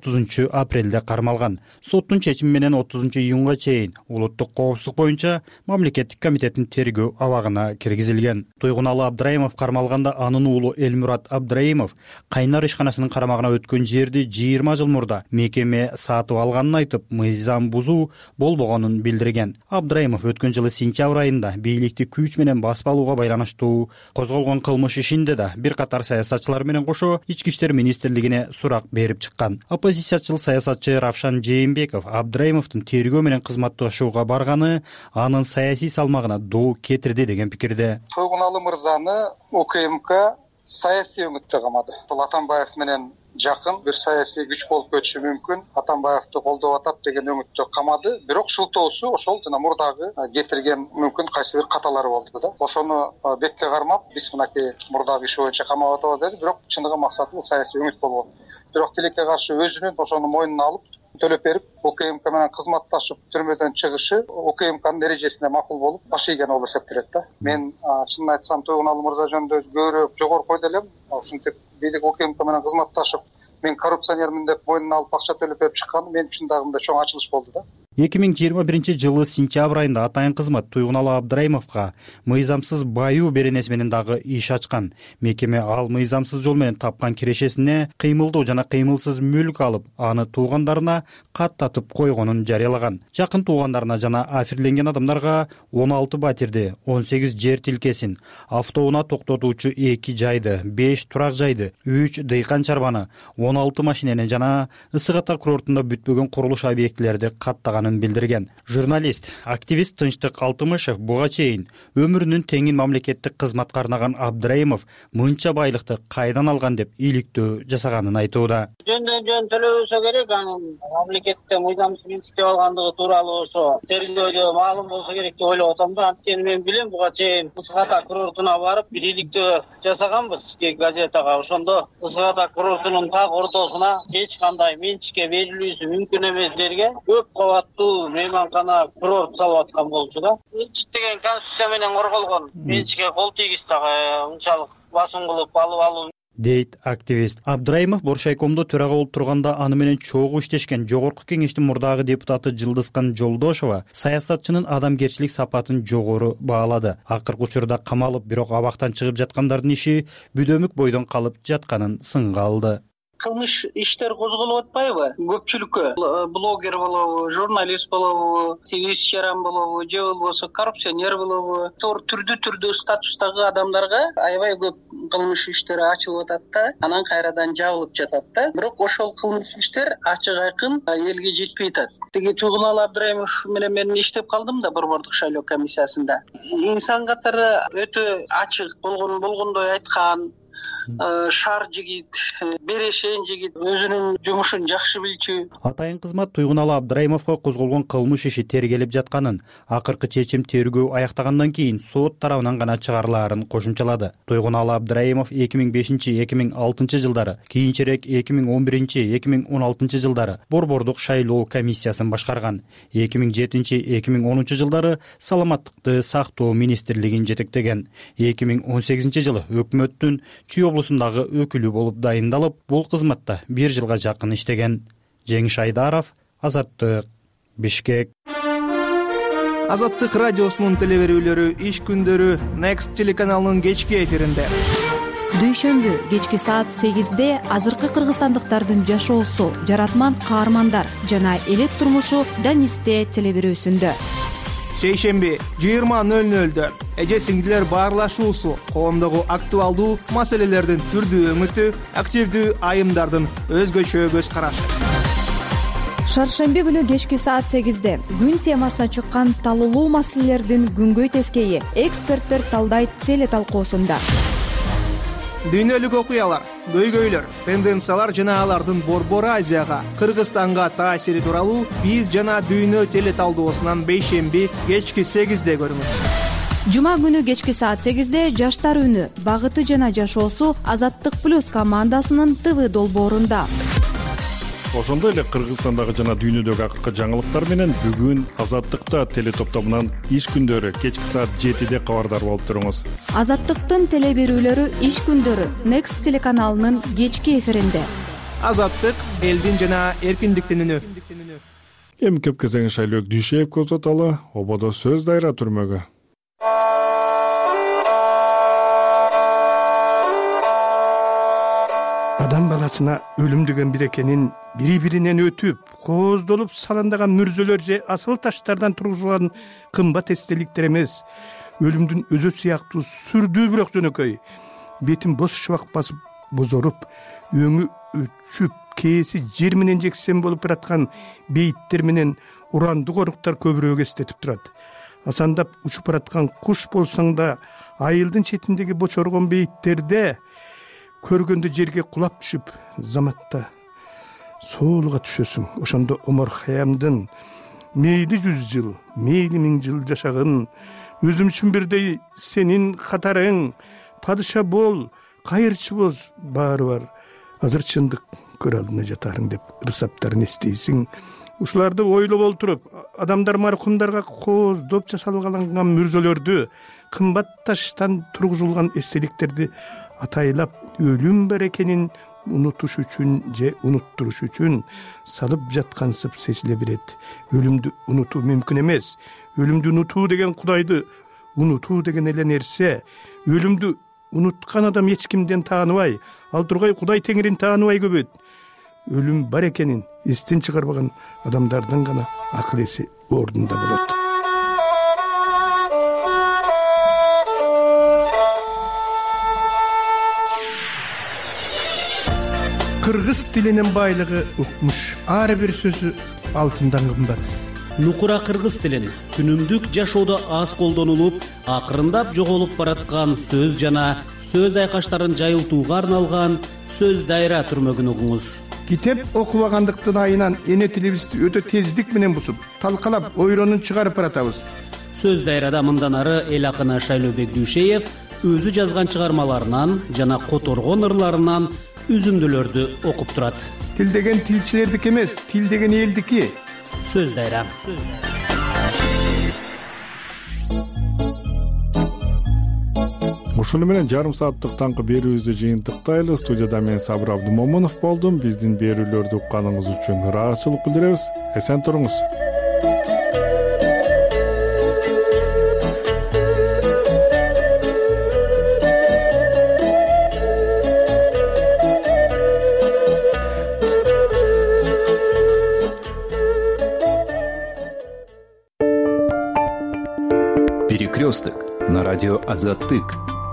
Speaker 19: 30 апрелде кармалган. Соттун чечими менен 30 июнга чейин улуттук коопсуздук боюнча мамлекеттик комитеттин тергөө абагына киргизилген. Туйгунаалы Абдрайымов кармалганда анын уулу Элмурат Абдрайымов Кайнар ишканасынын карамагына өткөн жерди 20 жыл мурда мекеме сатып алганын айтып, мыйзам бузуу болбогонун билдирген. Абдрайымов өткөн жылы сентябрь айында бийликти күч менен басып алууга байланыштуу козголгон кылмыш ишинде да бир катар саясатчылар менен кошо Ички иштер министрлигине сурак берип чыккан. Оппозициячыл саясатчы Равшан Жээнбеков Абдрайымовдун тергөө менен кызматташууга барганы анын саясий салмагына доо кетирди деген пикирде.
Speaker 4: Туйгунаалы мырзаны УКМК саясий өңүттө камады. Бул Атамбаев менен жакын бир саясий күч болуп кетиши мүмкүн, Атамбаевди колдоп атат деген өңүттө камады. Бирок шылтоосу ошол жана мурдагы кетирген мүмкүн кайсы бир каталары болду да. Ошону бетке кармап, биз мынакей мурдагы иш боюнча камап атабыз деди, бирок чындыгы максаты саясий өңүт болгон. Бирок тилекке каршы өзүнүн ошону мойнуна алып төлөп берип, УКМК менен кызматташып түрмөдөн чыгышы УКМКнын эрежесине макул болуп, баш ийген болуп эсептелет да. Мен чынын айтсам Туйгунаалы мырза жөнүндө көбүрөөк жогорку ойдо элем. Ушинтип бийлик УКМК менен кызматташып, мен коррупционермин деп мойнуна алып акча төлөп берип чыкканы мен үчүн дагы мындай чоң ачылыш болду да.
Speaker 19: 2021-жылы сентябрь айында атайын кызмат Туйгунаалы Абдрайымовго мыйзамсыз баюу беренеси менен дагы иш ачкан. Мекеме ал мыйзамсыз жол менен тапкан кирешесине кыймылдуу жана кыймылсыз мүлк алып, аны туугандарына каттатып койгонун жарыялаган. Жакын туугандарына жана афирленген адамдарга 16 батирди, 18 жер тилкесин, автоунаа токтотуучу 2 жайды, 5 турак жайды, 3 дыйкан чарбаны, 16 машинени жана Ысык Ата курортунда бүтпөгөн курулуш объектилерди каттаган жатканын билдирген. Журналист, активист Тынчтык Алтымышев буга чейин өмүрүнүн теңин мамлекеттик кызматка арнаган Абдрайымов мынча байлыкты кайдан алган деп иликтөө жасаганын айтууда.
Speaker 21: Жөн төлөбөсө керек, анын мамлекетте мыйзамсыз минтиктеп алгандыгы тууралуу ошо тергөөдө маалым болсо керек деп ойлоп атам да. Анткени мен билем буга чейин Ысык-Ата курортуна барып бир иликтөө жасаганбыз газетага. Ошондо Ысык-Ата курортунун так ортосуна эч кандай менчикке берилүүсү мүмкүн эмес жерге көп кабаттуу мейманкана курорт салып аткан болчу да. Менчик деген конституция менен корголгон. Менчикке кол тийгиз дагы унчалык басым кылып алып алуу
Speaker 19: дейт активист. Абдрайымов Боршайкомдо төрага болуп турганда аны менен чогуу иштешкен Жогорку Кеңештин мурдагы депутаты Жылдызкан Жолдошова саясатчынын адамгерчилик сапатын жогору баалады. Акыркы учурда камалып, бирок абактан чыгып жаткандардын иши бүдөмүк бойдон калып жатканын сынга алды.
Speaker 21: Кылмыш иштер козголуп атпайбы? Көпчүлүккө блогер болобу, журналист болобу, иш чарам болобу, же болбосо коррупционер болобу, түрдүү статустагы адамдарга аябай көп кылмыш иштери ачылып атат да, анан кайрадан жабылып жатат да. Бирок ошол кылмыш иштер ачык айкын элге жетпей атат. Тиги Туйгуналы Абдрайымов менен мен иштеп калдым да Борбордук шайлоо комиссиясында. Инсан катары өтө ачык болгондой айткан, шар жигит, берешен жигит, өзүнүн жумушун жакшы билчү.
Speaker 19: Атайын кызмат Туйгуналы Абдрайымовго козголгон кылмыш иши тергелип жатканын, акыркы чечим тергөө аяктагандан кийин сот тарабынан гана чыгарылаарын кошумчалады. Туйгуналы Абдрайымов 2005-2006 жылдары, кийинчерээк 2011-2016 жылдары Борбордук шайлоо комиссиясын башкарган. 2007-2010 жылдары саламаттыкты сактоо министрлигин жетектеген. 2018 жылы өкмөттүн Чүй облусундагы өкүлү болуп дайындалып, бул кызматта 1 жылга жакын иштеген. Жеңиш Айдаров, Азаттык, Бишкек.
Speaker 22: Азаттык радиосунун телеберүүлөрү иш күндөрү Next телеканалынын кечки эфиринде.
Speaker 23: Дүйшөмбү кечки саат 8-де азыркы кыргызстандыктардын жашоосу, жаратман каармандар жана элек турмушу Данисте телеберүүсүндө.
Speaker 22: Шейшемби 20:00-дө эже-сиңдилер баарлашуусу, коомдогу актуалдуу маселелердин түрдүү өңүтү, активдүү айымдардын өзгөчө көз карашы.
Speaker 23: Шаршемби күнү кечки саат 8-де күн темасына чыккан талуулуу маселелердин күнгөй тескейи эксперттер талдайт телеталкуусунда.
Speaker 22: Дүйнөлүк окуялар, көйгөйлөр, тенденциялар жана алардын Борбор Азияга, Кыргызстанга таасири тууралуу биз жана дүйнө телеталдоосунан бейшемби кечки 8-де көрүңүз.
Speaker 23: Жума күнү кечки саат 8-де жаштар үнү, багыты жана жашоосу Азаттык плюс командасынын ТВ долбоорунда.
Speaker 1: Ошондой эле Кыргызстандагы жана дүйнөдөгү акыркы жаңылыктар менен бүгүн Азаттыкта телетоптомунан иш күндөрү кечки саат 7-де кабардар болуп туруңуз.
Speaker 23: Азаттыктын телеберүүлөрү иш күндөрү Next телеканалынын кечки эфиринде.
Speaker 22: Азаттык элдин жана эркиндиктин үнү.
Speaker 1: Эми көп кезең Шайлөөк Дүйшеев көзөталы ободо сөз дайра түрмөгү.
Speaker 24: Адам баласына өлүм деген бир экенин бири-биринен өтүп, кооздолуп саландаган мүрзөлөр же асыл таштардан тургузулган кымбат эстеликтер эмес, өлүмдүн өзү сыяктуу сүрдүү бирок жөнөкөй, бетин боз шыбак басып бозоруп, өңү өчүп, кээси жер менен жексен болуп бараткан бейиттер менен урандуу коруктар көбүрөөк эстетип турат. Асандап учуп бараткан куш болсоң да, айылдын четиндеги бочоргон бейиттерде көргөндө жерге кулап түшүп, заматта соолуга түшөсүң. Ошондо Омар Хаямдын мейли 100 жыл, мейли 1000 жыл жашагын, өзүм үчүн бирдей сенин катарың, падыша бол, кайырчы боз, баары бар. Азыр чындык көрө алдына жатарың деп ырсаптарын эстейсиң. Ушуларды ойлоп олтуруп, адамдар маркумдарга кооздоп жасалгаланган мүрзөлөрдү, кымбат таштан тургузулган эстеликтерди атайлап өлүм бар экенин унутуш үчүн же унуттуруш үчүн салып жаткансып сезиле берет. Өлүмдү унутуу мүмкүн эмес. Өлүмдү унутуу деген Кудайды унутуу деген эле нерсе. Өлүмдү унуткан адам эч кимден тааныбай, ал тургай Кудай Теңирин тааныбай көбөйт. Өлүм бар экенин эстен чыгарбаган адамдардын гана акыл эси ордунда болот. Кыргыз тилинин байлыгы укмуш. Ар бир сөзү алтындан кымбат.
Speaker 2: нукура кыргыз тилин күнүмдүк жашоодо аз колдонулуп, акырындап жоголуп бараткан сөз жана сөз айкаштарын жайылтууга арналган сөз дайра түрмөгүн угуңуз.
Speaker 24: Китеп окубагандыктын айынан эне тилибизди өтө тездик менен бусуп, талкалап, ойронун чыгарып баратабыз.
Speaker 2: Сөз дайрада мындан ары эл акыны Шайлообек Дүйшеев өзү жазган чыгармаларынан жана которгон ырларынан үзүндүлөрдү окуп турат.
Speaker 24: Тил деген тилчилердики эмес, тил деген элдики.
Speaker 2: Сөз дайра.
Speaker 1: Ушуну менен жарым сааттык таңкы берүүбүздү жыйынтыктайлы. Студияда мен Сабыр Абдумомунов болдум. Биздин берүүлөрдү укканыңыз үчүн ыраазычылык билдиребиз. Эсен туруңуз.
Speaker 6: Перекресток на радио Азаттык.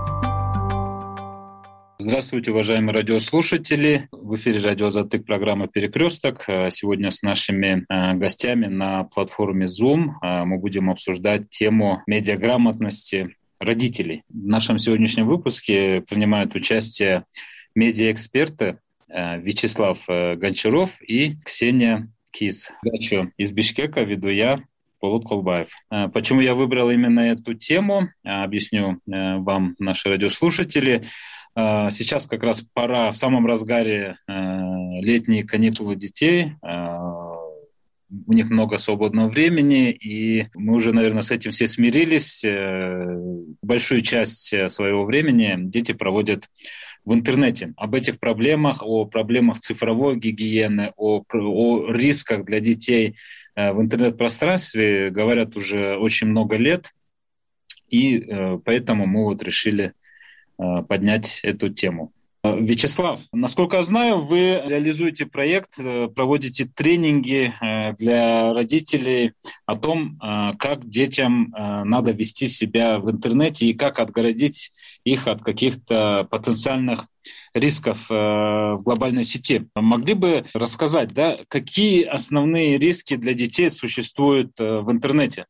Speaker 7: Здравствуйте, уважаемые радиослушатели. В эфире радио Азаттык, программа «Перекресток». Сегодня с нашими гостями на платформе Zoom мы будем обсуждать тему медиаграмотности родителей. В нашем сегодняшнем выпуске принимают участие медиаэксперты Вячеслав Гончаров и Ксения Кис. Передачу из Бишкека веду я, Болот Колбаев. Почему я выбрал именно эту тему, объясню вам, наши радиослушатели. Сейчас как раз пора, в самом разгаре летние каникулы детей, у них много свободного времени, и мы уже, наверное, с этим все смирились. Большую часть своего времени дети проводят в интернете. Об этих проблемах, о проблемах цифровой гигиены, о рисках для детей в интернет-пространстве говорят уже очень много лет, и поэтому мы вот решили поднять эту тему. Вячеслав, насколько я знаю, вы реализуете проект, проводите тренинги для родителей о том, как детям надо вести себя в интернете и как отгородить их от каких-то потенциальных рисков в глобальной сети. Могли бы рассказать, да, какие основные риски для детей существуют в интернете?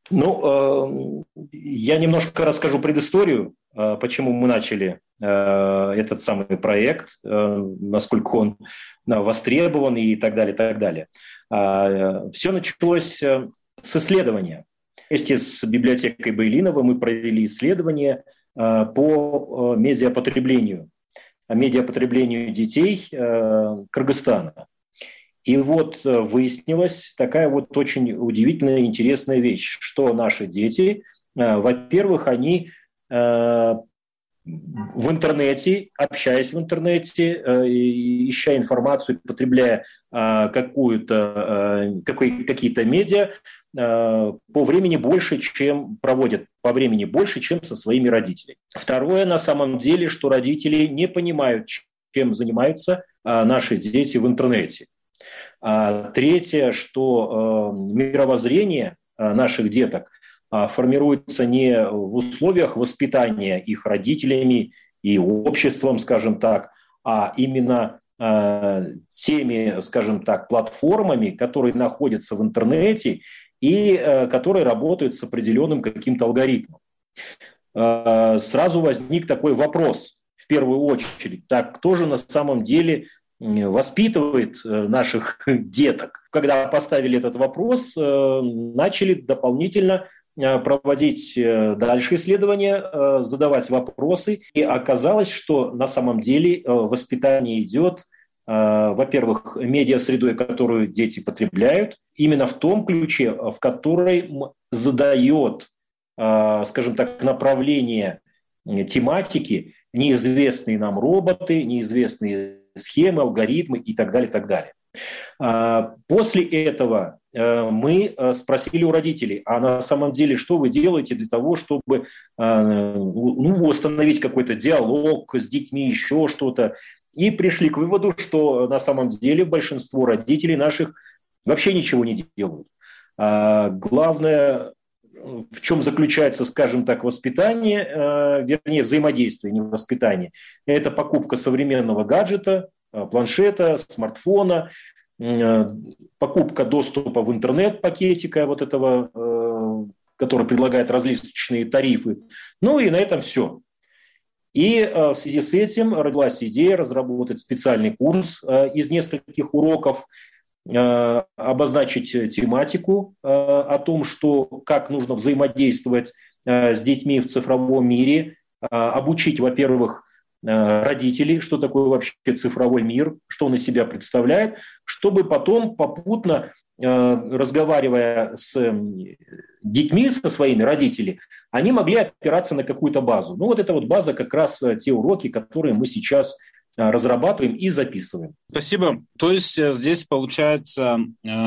Speaker 8: Я немножко расскажу предысторию, почему мы начали этот самый проект, насколько он востребован и так далее, так далее. Все началось с исследования. Вместе с библиотекой Байлинова мы провели исследование по медиапотреблению детей Кыргызстана. И вот выяснилась такая вот очень удивительная и интересная вещь, что наши дети, во-первых, они в интернете, общаясь в интернете, ища информацию, потребляя какие-то медиа, по времени больше, чем со своими родителями. Второе, на самом деле, что родители не понимают, чем занимаются наши дети в интернете. Третье, что мировоззрение наших деток формируется не в условиях воспитания их родителями и обществом, скажем так, а именно теми, скажем так, платформами, которые находятся в интернете и которые работают с определенным каким-то алгоритмом. Сразу возник такой вопрос, в первую очередь, так кто же на самом деле воспитывает наших деток? Когда поставили этот вопрос, начали дополнительно проводить дальше исследования, задавать вопросы. И оказалось, что на самом деле воспитание идет, во-первых, медиасредой, которую дети потребляют, именно в том ключе, в которой задает, скажем так, направление тематики неизвестные нам роботы, неизвестные схемы, алгоритмы и так далее, и так далее. После этого мы спросили у родителей, а на самом деле что вы делаете для того, чтобы установить какой-то диалог с детьми, еще что-то. И пришли к выводу, что на самом деле большинство родителей наших вообще ничего не делают. Главное, в чем заключается, скажем так, воспитание, вернее, взаимодействие, не воспитание, это покупка современного гаджета, планшета, смартфона, покупка доступа в интернет, пакетика вот этого, который предлагает различные тарифы. Ну и на этом все. И в связи с этим родилась идея разработать специальный курс из нескольких уроков, обозначить тематику о том, как нужно взаимодействовать с детьми в цифровом мире, обучить, во-первых, родителей, что такое вообще цифровой мир, что он из себя представляет, чтобы потом попутно, разговаривая с детьми, со своими родителями, они могли опираться на какую-то базу. Ну вот эта вот база как раз те уроки, которые мы сейчас разрабатываем и записываем.
Speaker 7: Спасибо. То есть здесь получается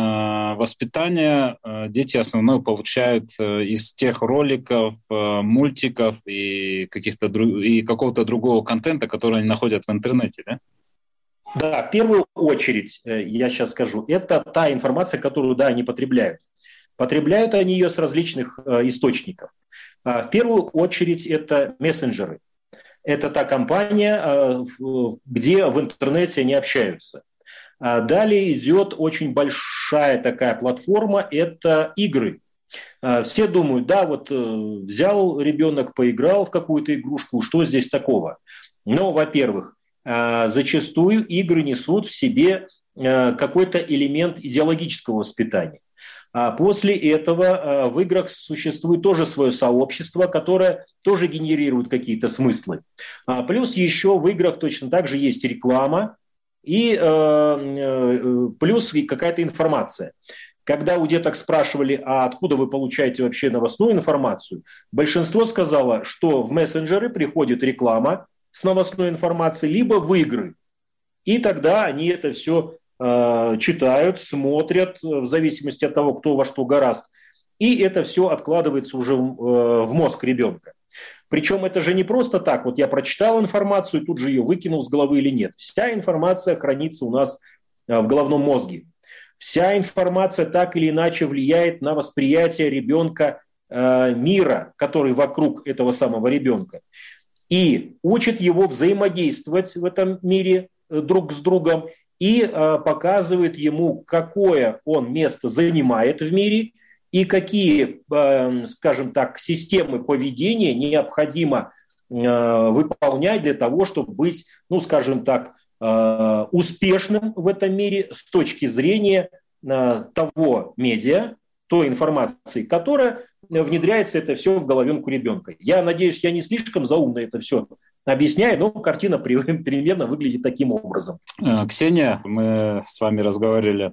Speaker 7: воспитание дети основное получают из тех роликов, мультиков и какого-то другого контента, который они находят в интернете, да?
Speaker 8: Да, в первую очередь, я сейчас скажу, это та информация, которую, да, они потребляют. Потребляют они ее с различных источников. В первую очередь это мессенджеры. Это та компания, где в интернете они общаются. Далее идет очень большая такая платформа, это игры. Все думают, да, вот взял ребенок, поиграл в какую-то игрушку, что здесь такого? Но, во-первых, зачастую игры несут в себе какой-то элемент идеологического воспитания. После этого в играх существует тоже свое сообщество, которое тоже генерирует какие-то смыслы. Плюс еще в играх точно так же есть реклама и плюс какая-то информация. Когда у деток спрашивали, а откуда вы получаете вообще новостную информацию, большинство сказало, что в мессенджеры приходит реклама с новостной информацией, либо в игры. И тогда они это все читают, смотрят, в зависимости от того, кто во что горазд. И это все откладывается уже в мозг ребенка. Причем это же не просто так, вот я прочитал информацию, тут же ее выкинул с головы или нет. Вся информация хранится у нас в головном мозге. Вся информация так или иначе влияет на восприятие ребенка мира, который вокруг этого самого ребенка. И учит его взаимодействовать в этом мире друг с другом и показывает ему, какое он место занимает в мире и какие, скажем так, системы поведения необходимо выполнять для того, чтобы быть, ну, скажем так, успешным в этом мире с точки зрения того медиа, той информации, которая внедряется это все в головенку ребенка. Я надеюсь, я не слишком заумно это все объясняю, но картина примерно выглядит таким образом.
Speaker 7: Ксения, мы с вами разговаривали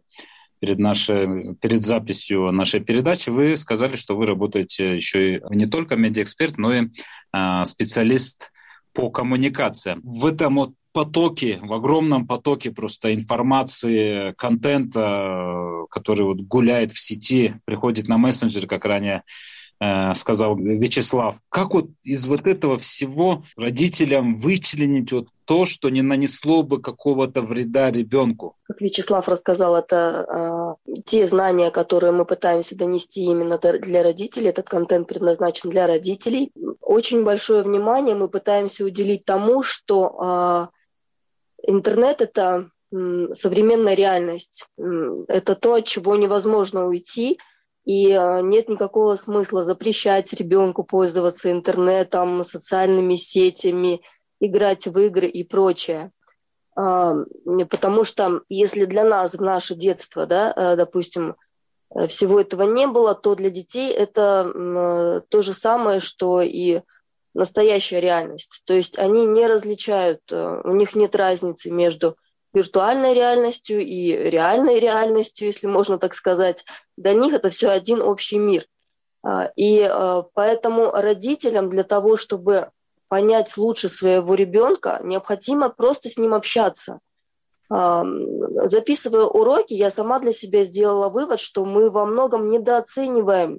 Speaker 7: перед записью нашей передачи. Вы сказали, что вы работаете еще и не только медиаэксперт, но и специалист по коммуникациям. В этом вот потоке, в огромном потоке просто информации, контента, который вот гуляет в сети, приходит на мессенджер, как ранее сказал Вячеслав. Как вот из вот этого всего родителям вычленить вот то, что не нанесло бы какого-то вреда ребенку?
Speaker 3: Как Вячеслав рассказал, это те знания, которые мы пытаемся донести именно для родителей. Этот контент предназначен для родителей. Очень большое внимание мы пытаемся уделить тому, что интернет — это современная реальность. Это то, от чего невозможно уйти. И нет никакого смысла запрещать ребенку пользоваться интернетом, социальными сетями, играть в игры и прочее. Потому что если для нас в наше детство, да, допустим, всего этого не было, то для детей это то же самое, что и настоящая реальность. То есть они не различают, у них нет разницы между виртуальной реальностью и реальной реальностью, если можно так сказать. Для них это все один общий мир. И поэтому родителям для того, чтобы понять лучше своего ребенка, необходимо просто с ним общаться. Записывая уроки, я сама для себя сделала вывод, что мы во многом недооцениваем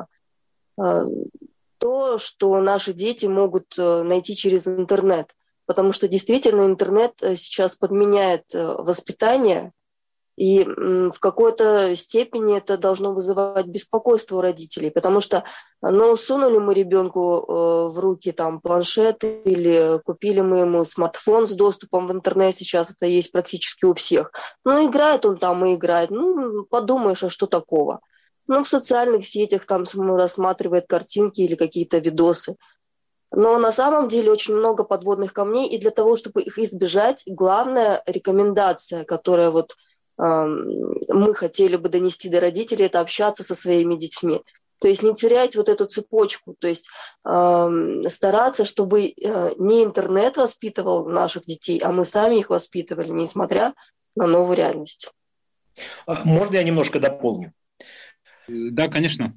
Speaker 3: то, что наши дети могут найти через интернет. Потому что действительно интернет сейчас подменяет воспитание, И в какой-то степени это должно вызывать беспокойство у родителей, потому что, сунули мы ребенку в руки там планшет или купили мы ему смартфон с доступом в интернет, сейчас это есть практически у всех. Играет он там и играет. Подумаешь, а что такого? В социальных сетях там рассматривает картинки или какие-то видосы. Но на самом деле очень много подводных камней, и для того, чтобы их избежать, главная рекомендация, которая мы хотели бы донести до родителей, это общаться со своими детьми. То есть не терять эту цепочку, то есть стараться, чтобы не интернет воспитывал наших детей, а мы сами их воспитывали, несмотря на новую реальность.
Speaker 8: Можно я немножко дополню?
Speaker 7: Да, конечно.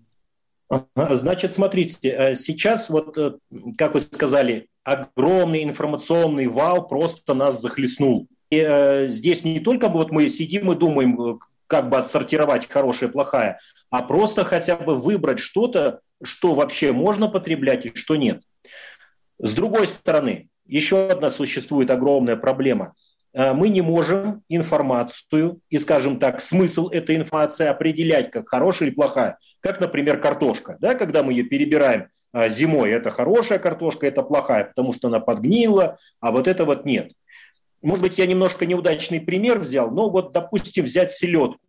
Speaker 8: Значит, смотрите, сейчас, как вы сказали, огромный информационный вал просто нас захлестнул. И здесь не только мы сидим и думаем, как бы отсортировать хорошее и плохое, а просто хотя бы выбрать что-то, что вообще можно потреблять и что нет. С другой стороны, еще одна существует огромная проблема. Мы не можем информацию и, скажем так, смысл этой информации определять как хорошая или плохая. Как, например, картошка. Да, когда мы ее перебираем зимой, это хорошая картошка, это плохая, потому что она подгнила, а это нет. Может быть, я немножко неудачный пример взял, но допустим, взять селедку.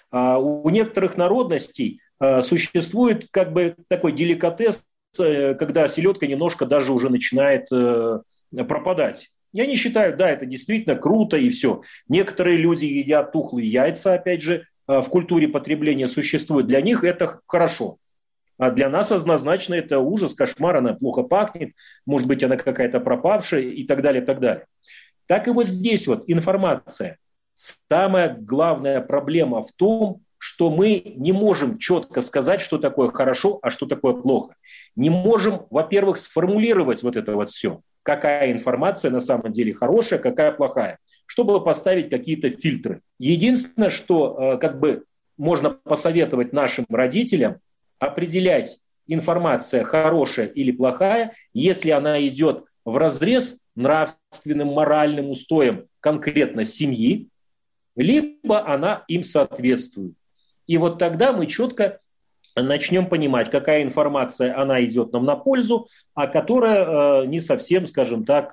Speaker 8: У некоторых народностей существует как бы такой деликатес, когда селедка немножко даже уже начинает пропадать. Я не считаю, да, это действительно круто и все. Некоторые люди едят тухлые яйца, опять же, в культуре потребления существует. Для них это хорошо. А для нас однозначно это ужас, кошмар, она плохо пахнет, может быть, она какая-то пропавшая и так далее, и так далее. Так и здесь информация. Самая главная проблема в том, что мы не можем четко сказать, что такое хорошо, а что такое плохо. Не можем, во-первых, сформулировать это все. Какая информация на самом деле хорошая, какая плохая, чтобы поставить какие-то фильтры. Единственное, что можно посоветовать нашим родителям, определять, информация хорошая или плохая, если она идет вразрез нравственным, моральным устоям конкретно семьи, либо она им соответствует. И тогда мы четко начнем понимать, какая информация она идет нам на пользу, а которая не совсем, скажем так,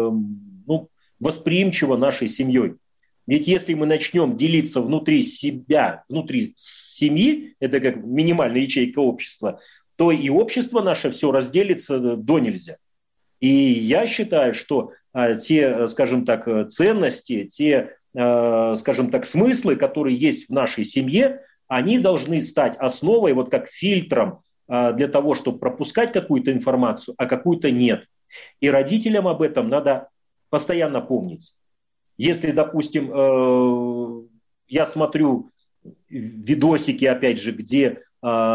Speaker 8: восприимчива нашей семьей. Ведь если мы начнем делиться внутри себя, внутри семьи, это как минимальная ячейка общества, то и общество наше все разделится до нельзя. И я считаю, что те, скажем так, ценности, те, скажем так, смыслы, которые есть в нашей семье, они должны стать основой, как фильтром для того, чтобы пропускать какую-то информацию, а какую-то нет. И родителям об этом надо постоянно помнить. Если, допустим, я смотрю видосики, опять же, где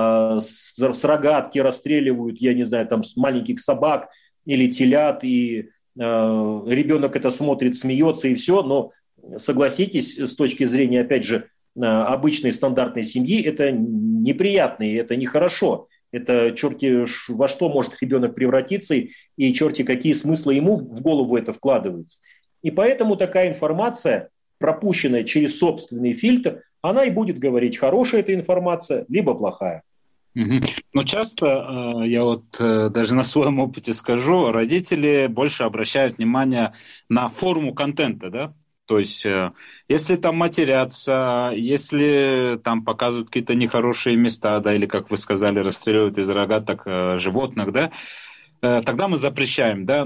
Speaker 8: с рогатки расстреливают, я не знаю, там маленьких собак или телят, и ребенок это смотрит, смеется и все, но согласитесь, с точки зрения, опять же, обычной стандартной семьи, это неприятно, и это нехорошо. Это черти во что может ребенок превратиться, и черти какие смыслы ему в голову это вкладывается. И поэтому такая информация, пропущенная через собственный фильтр, она и будет говорить, хорошая эта информация, либо плохая.
Speaker 7: Но часто, я даже на своем опыте скажу, родители больше обращают внимание на форму контента, да? То есть, если там матерятся, если там показывают какие-то нехорошие места, да, или, как вы сказали, расстреливают из рогаток животных, да, тогда мы запрещаем, да.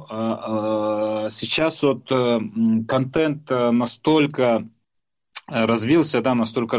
Speaker 7: Но сейчас контент настолько развился, да, настолько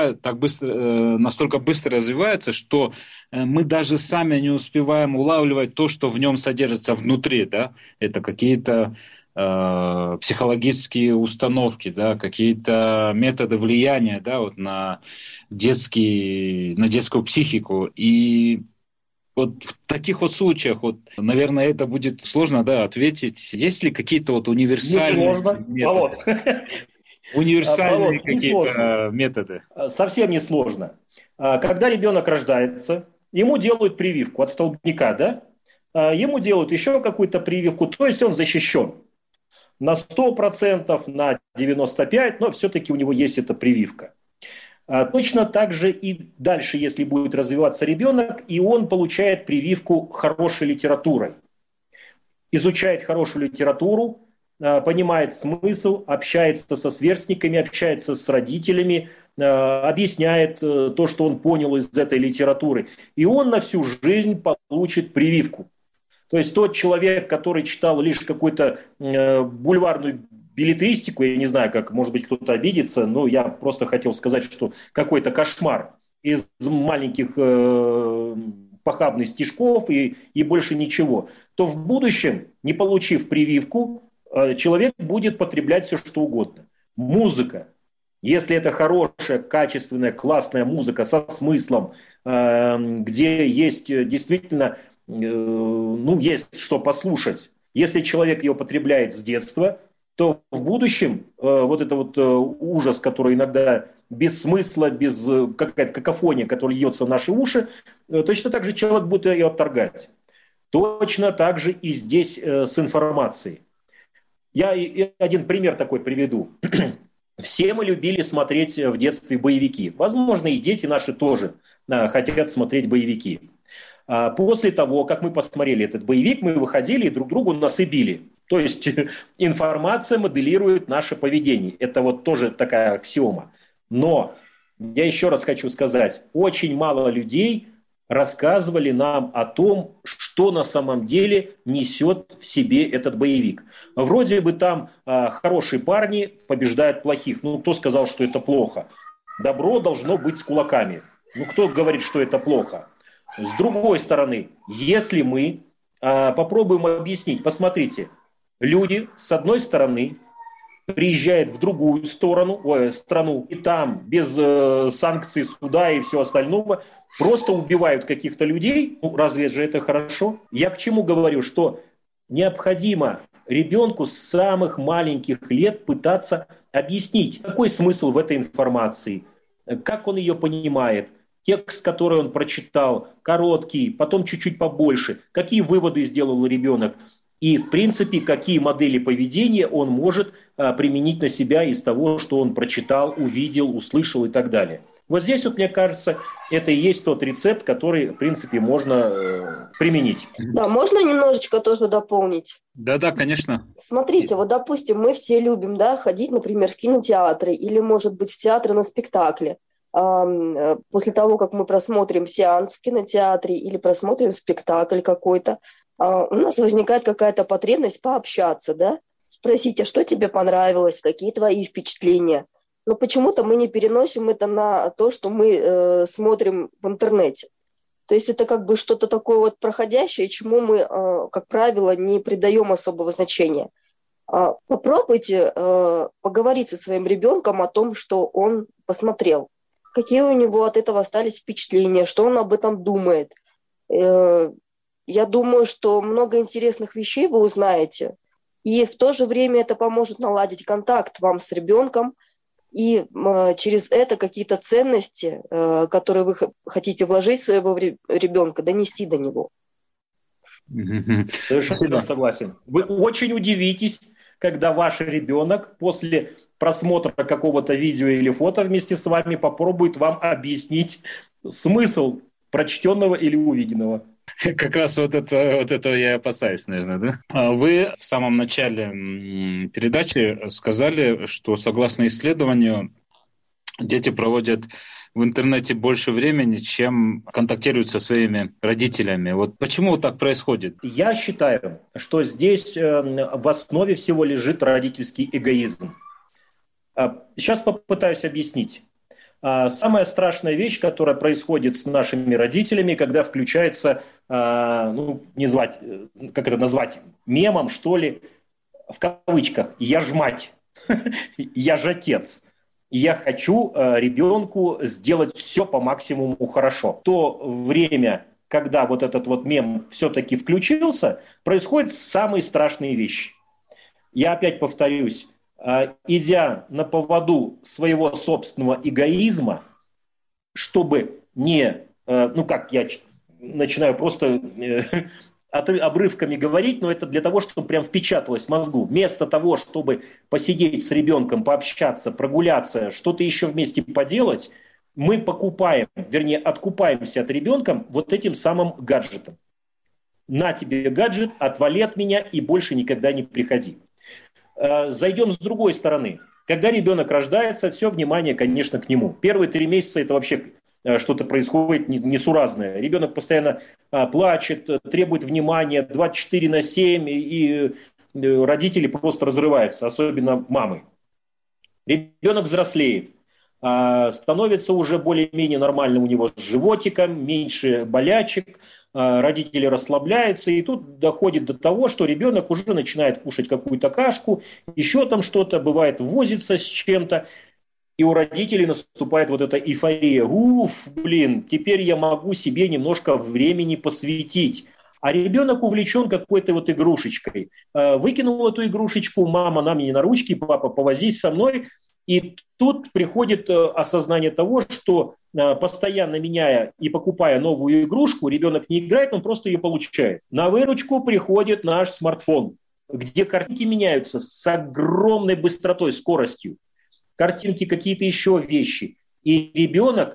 Speaker 7: быстро развивается, что мы даже сами не успеваем улавливать то, что в нем содержится внутри, да. Это какие-то психологические установки, да, какие-то методы влияния, да, на детскую психику. И в таких случаях, наверное, это будет сложно, да, ответить. Есть ли какие-то универсальные методы? Универсальные какие-то методы?
Speaker 8: Совсем не сложно. Когда ребенок рождается, ему делают прививку от столбняка, да? Ему делают еще какую-то прививку, то есть он защищен. на 100%, на 95%, но все-таки у него есть эта прививка. Точно так же и дальше, если будет развиваться ребенок, и он получает прививку хорошей литературой. Изучает хорошую литературу, понимает смысл, общается со сверстниками, общается с родителями, объясняет то, что он понял из этой литературы. И он на всю жизнь получит прививку. То есть тот человек, который читал лишь какую-то бульварную беллетристику, я не знаю, как, может быть, кто-то обидится, но я просто хотел сказать, что какой-то кошмар из маленьких похабных стишков и больше ничего, то в будущем, не получив прививку, человек будет потреблять все, что угодно. Музыка. Если это хорошая, качественная, классная музыка со смыслом, где есть действительно, есть что послушать. Если человек ее потребляет с детства, то в будущем вот это вот ужас, который иногда без смысла, без какая-то какофония, которая льется в наши уши, точно так же человек будет ее отторгать. Точно так же и здесь с информацией. Я один пример такой приведу. Все мы любили смотреть в детстве боевики. Возможно, и дети наши тоже хотят смотреть боевики. После того, как мы посмотрели этот боевик, мы выходили и друг другу нас и били. То есть информация моделирует наше поведение. Это вот тоже такая аксиома. Но я еще раз хочу сказать, очень мало людей рассказывали нам о том, что на самом деле несет в себе этот боевик. Вроде бы там хорошие парни побеждают плохих. Кто сказал, что это плохо? Добро должно быть с кулаками. Кто говорит, что это плохо? С другой стороны, если мы попробуем объяснить, посмотрите, люди с одной стороны приезжают в другую страну, и там без санкций суда и всего остального просто убивают каких-то людей. Разве же это хорошо? Я к чему говорю, что необходимо ребенку с самых маленьких лет пытаться объяснить, какой смысл в этой информации, как он ее понимает, текст, который он прочитал, короткий, потом чуть-чуть побольше, какие выводы сделал ребенок и, в принципе, какие модели поведения он может применить на себя из того, что он прочитал, увидел, услышал и так далее. Вот здесь, мне кажется, это и есть тот рецепт, который, в принципе, можно применить.
Speaker 3: Да, можно немножечко тоже дополнить?
Speaker 7: Да, конечно.
Speaker 3: Смотрите, допустим, мы все любим, ходить, например, в кинотеатры или, может быть, в театры на спектакле. После того, как мы просмотрим сеанс в кинотеатре или просмотрим спектакль какой-то, у нас возникает какая-то потребность пообщаться, спросить, а что тебе понравилось, какие твои впечатления. Но почему-то мы не переносим это на то, что мы смотрим в интернете. То есть это как бы что-то такое проходящее, чему мы, как правило, не придаем особого значения. Попробуйте поговорить со своим ребенком о том, что он посмотрел. Какие у него от этого остались впечатления, что он об этом думает. Я думаю, что много интересных вещей вы узнаете, и в то же время это поможет наладить контакт вам с ребенком, и через это какие-то ценности, которые вы хотите вложить в своего ребенка, донести до него.
Speaker 8: Совершенно согласен. Вы очень удивитесь, когда ваш ребенок после просмотра какого-то видео или фото вместе с вами попробует вам объяснить смысл прочтенного или увиденного.
Speaker 7: Как раз вот этого я опасаюсь, наверное, да? Вы в самом начале передачи сказали, что согласно исследованию дети проводят в интернете больше времени, чем контактируют со своими родителями. Вот почему так происходит?
Speaker 8: Я считаю, что здесь в основе всего лежит родительский эгоизм. Сейчас попытаюсь объяснить. Самая страшная вещь, которая происходит с нашими родителями, когда включается, как это назвать, мемом, что ли, в кавычках, «я ж мать», «я ж отец». Я хочу ребенку сделать все по максимуму хорошо. В то время, когда вот этот вот мем все-таки включился, происходят самые страшные вещи. Я опять повторюсь, идя на поводу своего собственного эгоизма, чтобы не, я начинаю просто обрывками говорить, но это для того, чтобы прям впечаталось в мозгу. Вместо того, чтобы посидеть с ребенком, пообщаться, прогуляться, что-то еще вместе поделать, мы покупаем, вернее, откупаемся от ребенка вот этим самым гаджетом. На тебе гаджет, отвали от меня и больше никогда не приходи. Зайдем с другой стороны. Когда ребенок рождается, все внимание, конечно, к нему. Первые 3 месяца это вообще что-то происходит несуразное. Ребенок постоянно плачет, требует внимания 24/7, и родители просто разрываются, особенно мамы. Ребенок взрослеет, становится уже более-менее нормально у него с животиком, меньше болячек, родители расслабляются, и тут доходит до того, что ребенок уже начинает кушать какую-то кашку, еще там что-то, бывает возится с чем-то, и у родителей наступает вот эта эйфория. Теперь я могу себе немножко времени посвятить. А ребенок увлечен какой-то вот игрушечкой. Выкинул эту игрушечку, мама на мне на ручки, папа, повозись со мной. И тут приходит осознание того, что постоянно меняя и покупая новую игрушку, ребенок не играет, он просто ее получает. На выручку приходит наш смартфон, где картинки меняются с огромной быстротой, скоростью. Картинки, какие-то еще вещи. И ребенок,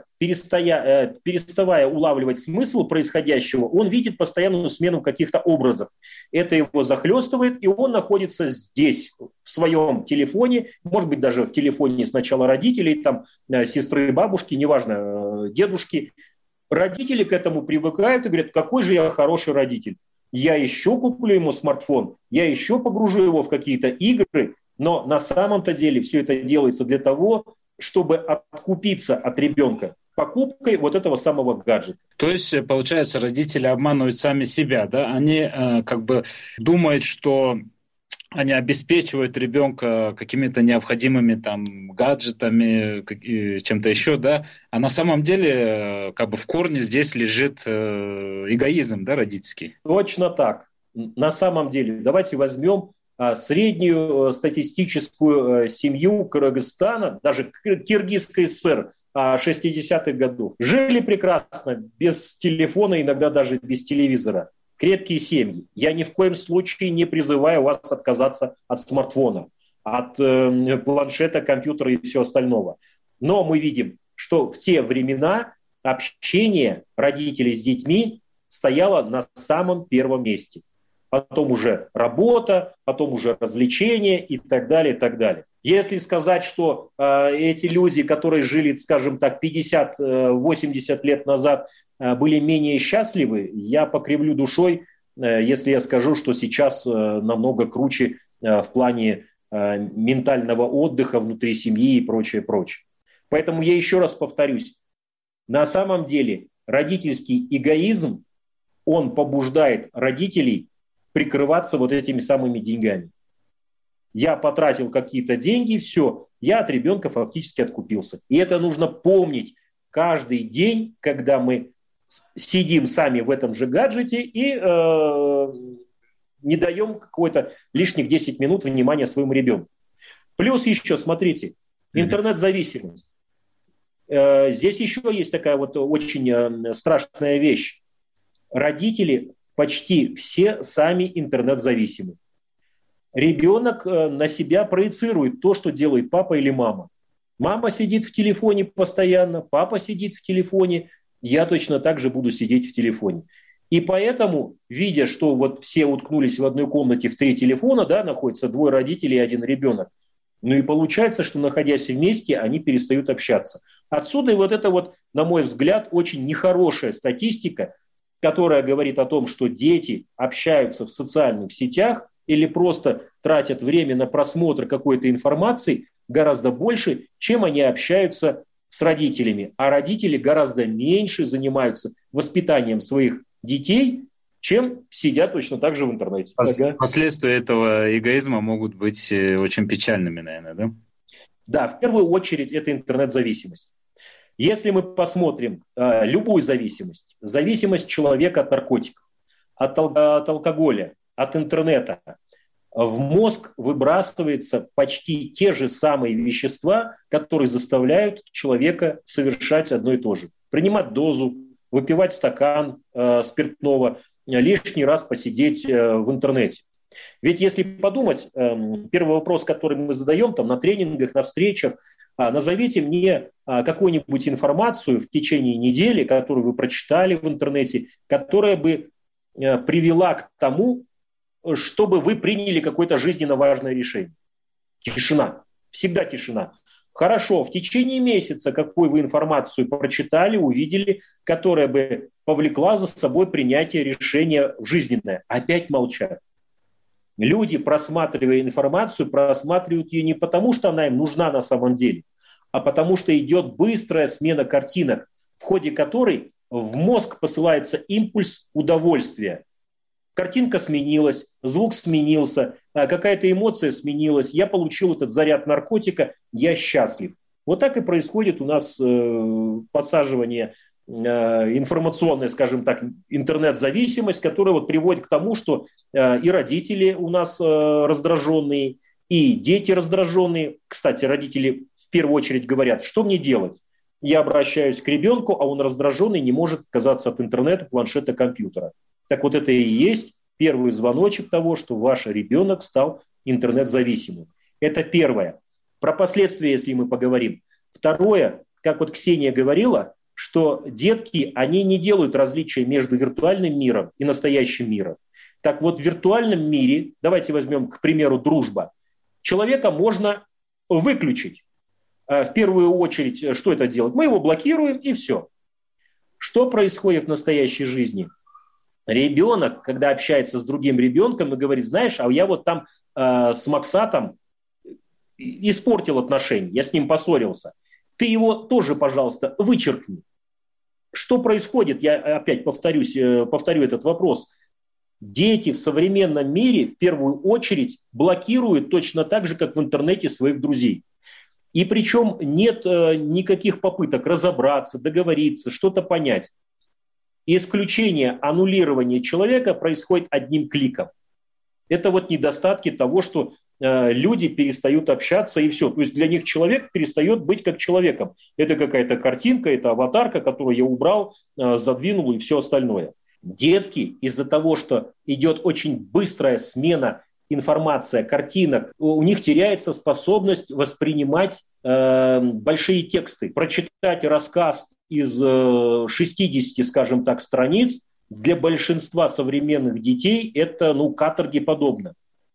Speaker 8: переставая улавливать смысл происходящего, он видит постоянную смену каких-то образов. Это его захлестывает, и он находится здесь, в своем телефоне, может быть, даже в телефоне сначала родителей, там, сестры, бабушки, неважно, дедушки. Родители к этому привыкают и говорят, какой же я хороший родитель. Я еще куплю ему смартфон, я еще погружу его в какие-то игры, но на самом-то деле все это делается для того, чтобы откупиться от ребенка покупкой вот этого самого гаджета.
Speaker 7: То есть, получается, родители обманывают сами себя, да? Они как бы думают, что они обеспечивают ребенка какими-то необходимыми там гаджетами, чем-то еще, да? А на самом деле, как бы в корне здесь лежит эгоизм, да, родительский?
Speaker 8: Точно так. На самом деле, давайте возьмем среднюю статистическую семью Кыргызстана, даже Киргизской ССР 60-х годов. Жили прекрасно, без телефона, иногда даже без телевизора. Крепкие семьи. Я ни в коем случае не призываю вас отказаться от смартфона, от планшета, компьютера и всего остального. Но мы видим, что в те времена общение родителей с детьми стояло на самом первом месте. Потом уже работа, потом уже развлечения и так далее, и так далее. Если сказать, что эти люди, которые жили, скажем так, 50-80 лет назад, были менее счастливы, я покривлю душой, если я скажу, что сейчас намного круче в плане ментального отдыха внутри семьи и прочее, прочее. Поэтому я еще раз повторюсь, на самом деле родительский эгоизм, он побуждает родителей прикрываться вот этими самыми деньгами. Я потратил какие-то деньги, все, я от ребенка фактически откупился. И это нужно помнить каждый день, когда мы сидим сами в этом же гаджете и не даем какое-то лишних 10 минут внимания своему ребенку. Плюс еще, смотрите, интернет-зависимость. Здесь еще есть такая вот очень страшная вещь. Родители почти все сами интернет-зависимы. Ребенок на себя проецирует то, что делает папа или мама. Мама сидит в телефоне постоянно, папа сидит в телефоне, я точно так же буду сидеть в телефоне. И поэтому, видя, что вот все уткнулись в одной комнате в 3 телефона, да, находятся 2 родителей и 1 ребенок, ну и получается, что, находясь вместе, они перестают общаться. Отсюда и вот это вот, на мой взгляд, очень нехорошая статистика, которая говорит о том, что дети общаются в социальных сетях или просто тратят время на просмотр какой-то информации гораздо больше, чем они общаются с родителями. А родители гораздо меньше занимаются воспитанием своих детей, чем сидят точно так же в интернете.
Speaker 7: Последствия этого эгоизма могут быть очень печальными, наверное, да?
Speaker 8: Да, в первую очередь это интернет-зависимость. Если мы посмотрим любую зависимость, зависимость человека от наркотиков, от алкоголя, от интернета, в мозг выбрасываются почти те же самые вещества, которые заставляют человека совершать одно и то же. Принимать дозу, выпивать стакан спиртного, лишний раз посидеть в интернете. Ведь если подумать, первый вопрос, который мы задаем там, на тренингах, на встречах, назовите мне какую-нибудь информацию в течение недели, которую вы прочитали в интернете, которая бы привела к тому, чтобы вы приняли какое-то жизненно важное решение. Тишина. Всегда тишина. Хорошо, в течение месяца какую вы информацию прочитали, увидели, которая бы повлекла за собой принятие решения жизненное? Опять молчат. Люди, просматривая информацию, просматривают ее не потому, что она им нужна на самом деле, а потому что идет быстрая смена картинок, в ходе которой в мозг посылается импульс удовольствия. Картинка сменилась, звук сменился, какая-то эмоция сменилась, я получил этот заряд наркотика, я счастлив. Вот так и происходит у нас подсаживание информационная, скажем так, интернет-зависимость, которая вот приводит к тому, что и родители у нас раздраженные, и дети раздраженные. Кстати, родители в первую очередь говорят, что мне делать? Я обращаюсь к ребенку, а он раздраженный, не может отказаться от интернета, планшета, компьютера. Так вот это и есть первый звоночек того, что ваш ребенок стал интернет-зависимым. Это первое. Про последствия, если мы поговорим. Второе, как вот Ксения говорила, что детки, они не делают различия между виртуальным миром и настоящим миром. Так вот, в виртуальном мире, давайте возьмем, к примеру, дружба, человека можно выключить. В первую очередь, что это делать? Мы его блокируем, и все. Что происходит в настоящей жизни? Ребенок, когда общается с другим ребенком и говорит, знаешь, а я вот там с Максатом испортил отношения, я с ним поссорился. Ты его тоже, пожалуйста, вычеркни. Что происходит? Я опять повторю этот вопрос. Дети в современном мире в первую очередь блокируют точно так же, как в интернете, своих друзей. И причем нет никаких попыток разобраться, договориться, что-то понять. Исключение, аннулирование человека происходит одним кликом. Это вот недостатки того, что люди перестают общаться и все. То есть для них человек перестает быть как человеком. Это какая-то картинка, это аватарка, которую я убрал, задвинул и все остальное. Детки из-за того, что идет очень быстрая смена информации, картинок, у них теряется способность воспринимать большие тексты. Прочитать рассказ из 60, скажем так, страниц для большинства современных детей это каторге подобно.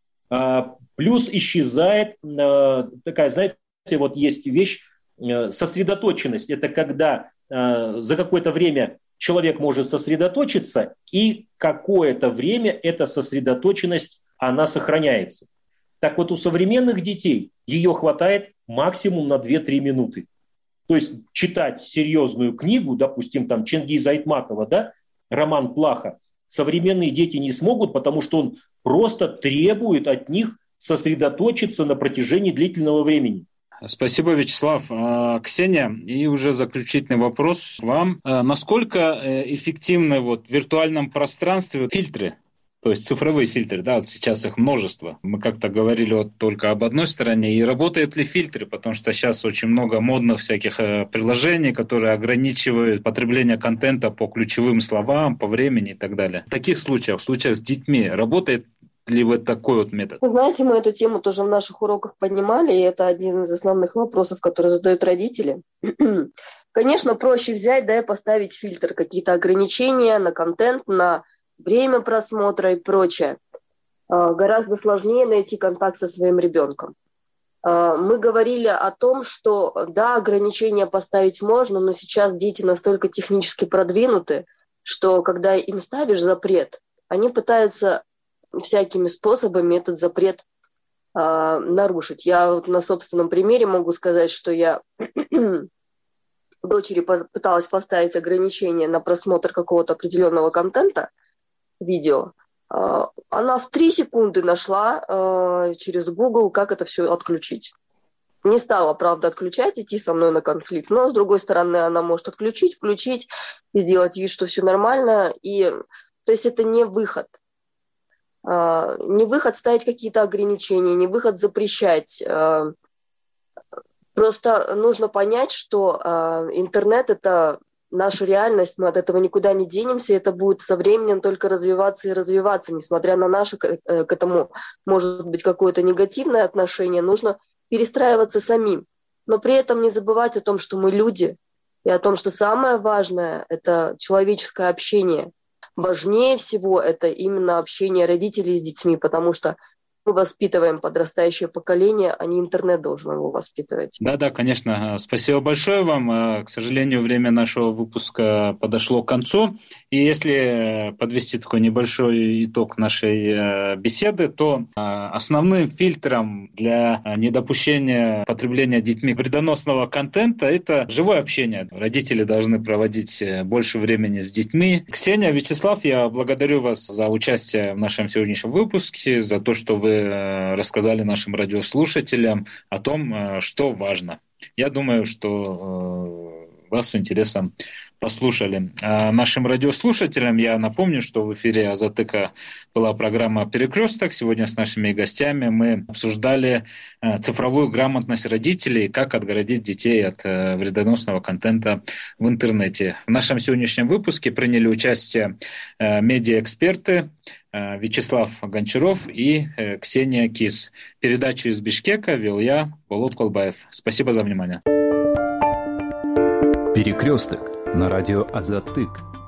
Speaker 8: Плюс исчезает такая, знаете, вот есть вещь, сосредоточенность. Это когда за какое-то время человек может сосредоточиться, и какое-то время эта сосредоточенность, она сохраняется. Так вот, у современных детей ее хватает максимум на 2-3 минуты. То есть читать серьезную книгу, допустим, там Чингиза Айтматова, да, роман «Плаха», современные дети не смогут, потому что он просто требует от них сосредоточиться на протяжении длительного времени.
Speaker 7: Спасибо, Вячеслав. Ксения, и уже заключительный вопрос к вам. Насколько эффективны в виртуальном пространстве фильтры? То есть цифровые фильтры, да, сейчас их множество. Мы как-то говорили только об одной стороне. И работают ли фильтры? Потому что сейчас очень много модных всяких приложений, которые ограничивают потребление контента по ключевым словам, по времени и так далее. В таких случаях, в случаях с детьми, работает ли вот такой вот метод?
Speaker 3: Вы знаете, мы эту тему тоже в наших уроках поднимали, и это один из основных вопросов, которые задают родители. Конечно, проще взять, да, и поставить фильтр, какие-то ограничения на контент, на время просмотра и прочее. Гораздо сложнее найти контакт со своим ребенком. Мы говорили о том, что да, ограничения поставить можно, но сейчас дети настолько технически продвинуты, что когда им ставишь запрет, они пытаются всякими способами этот запрет нарушить. Я на собственном примере могу сказать, что я дочери пыталась поставить ограничения на просмотр какого-то определенного контента, видео. Она в 3 секунды нашла через Google, как это все отключить. Не стала, правда, отключать, идти со мной на конфликт, но, с другой стороны, она может отключить, включить и сделать вид, что все нормально. То есть это не выход. Не выход ставить какие-то ограничения, не выход запрещать. Просто нужно понять, что интернет – это наша реальность, мы от этого никуда не денемся, это будет со временем только развиваться и развиваться, несмотря на наше к этому, может быть, какое-то негативное отношение, нужно перестраиваться самим, но при этом не забывать о том, что мы люди, и о том, что самое важное – это человеческое общение. Важнее всего это именно общение родителей с детьми, потому что мы воспитываем подрастающее поколение, а не интернет должен его воспитывать.
Speaker 7: Да, конечно. Спасибо большое вам. К сожалению, время нашего выпуска подошло к концу. И если подвести такой небольшой итог нашей беседы, то основным фильтром для недопущения потребления детьми вредоносного контента – это живое общение. Родители должны проводить больше времени с детьми. Ксения, Вячеслав, я благодарю вас за участие в нашем сегодняшнем выпуске, за то, что вы рассказали нашим радиослушателям о том, что важно. Я думаю, что вас с интересом послушали. А нашим радиослушателям я напомню, что в эфире Азатыка была программа «Перекресток». Сегодня с нашими гостями мы обсуждали цифровую грамотность родителей, как отгородить детей от вредоносного контента в интернете. В нашем сегодняшнем выпуске приняли участие медиаэксперты Вячеслав Гончаров и Ксения Кис. Передачу из Бишкека вел я, Болот Колбаев. Спасибо за внимание.
Speaker 6: Перекресток на радио Азатык.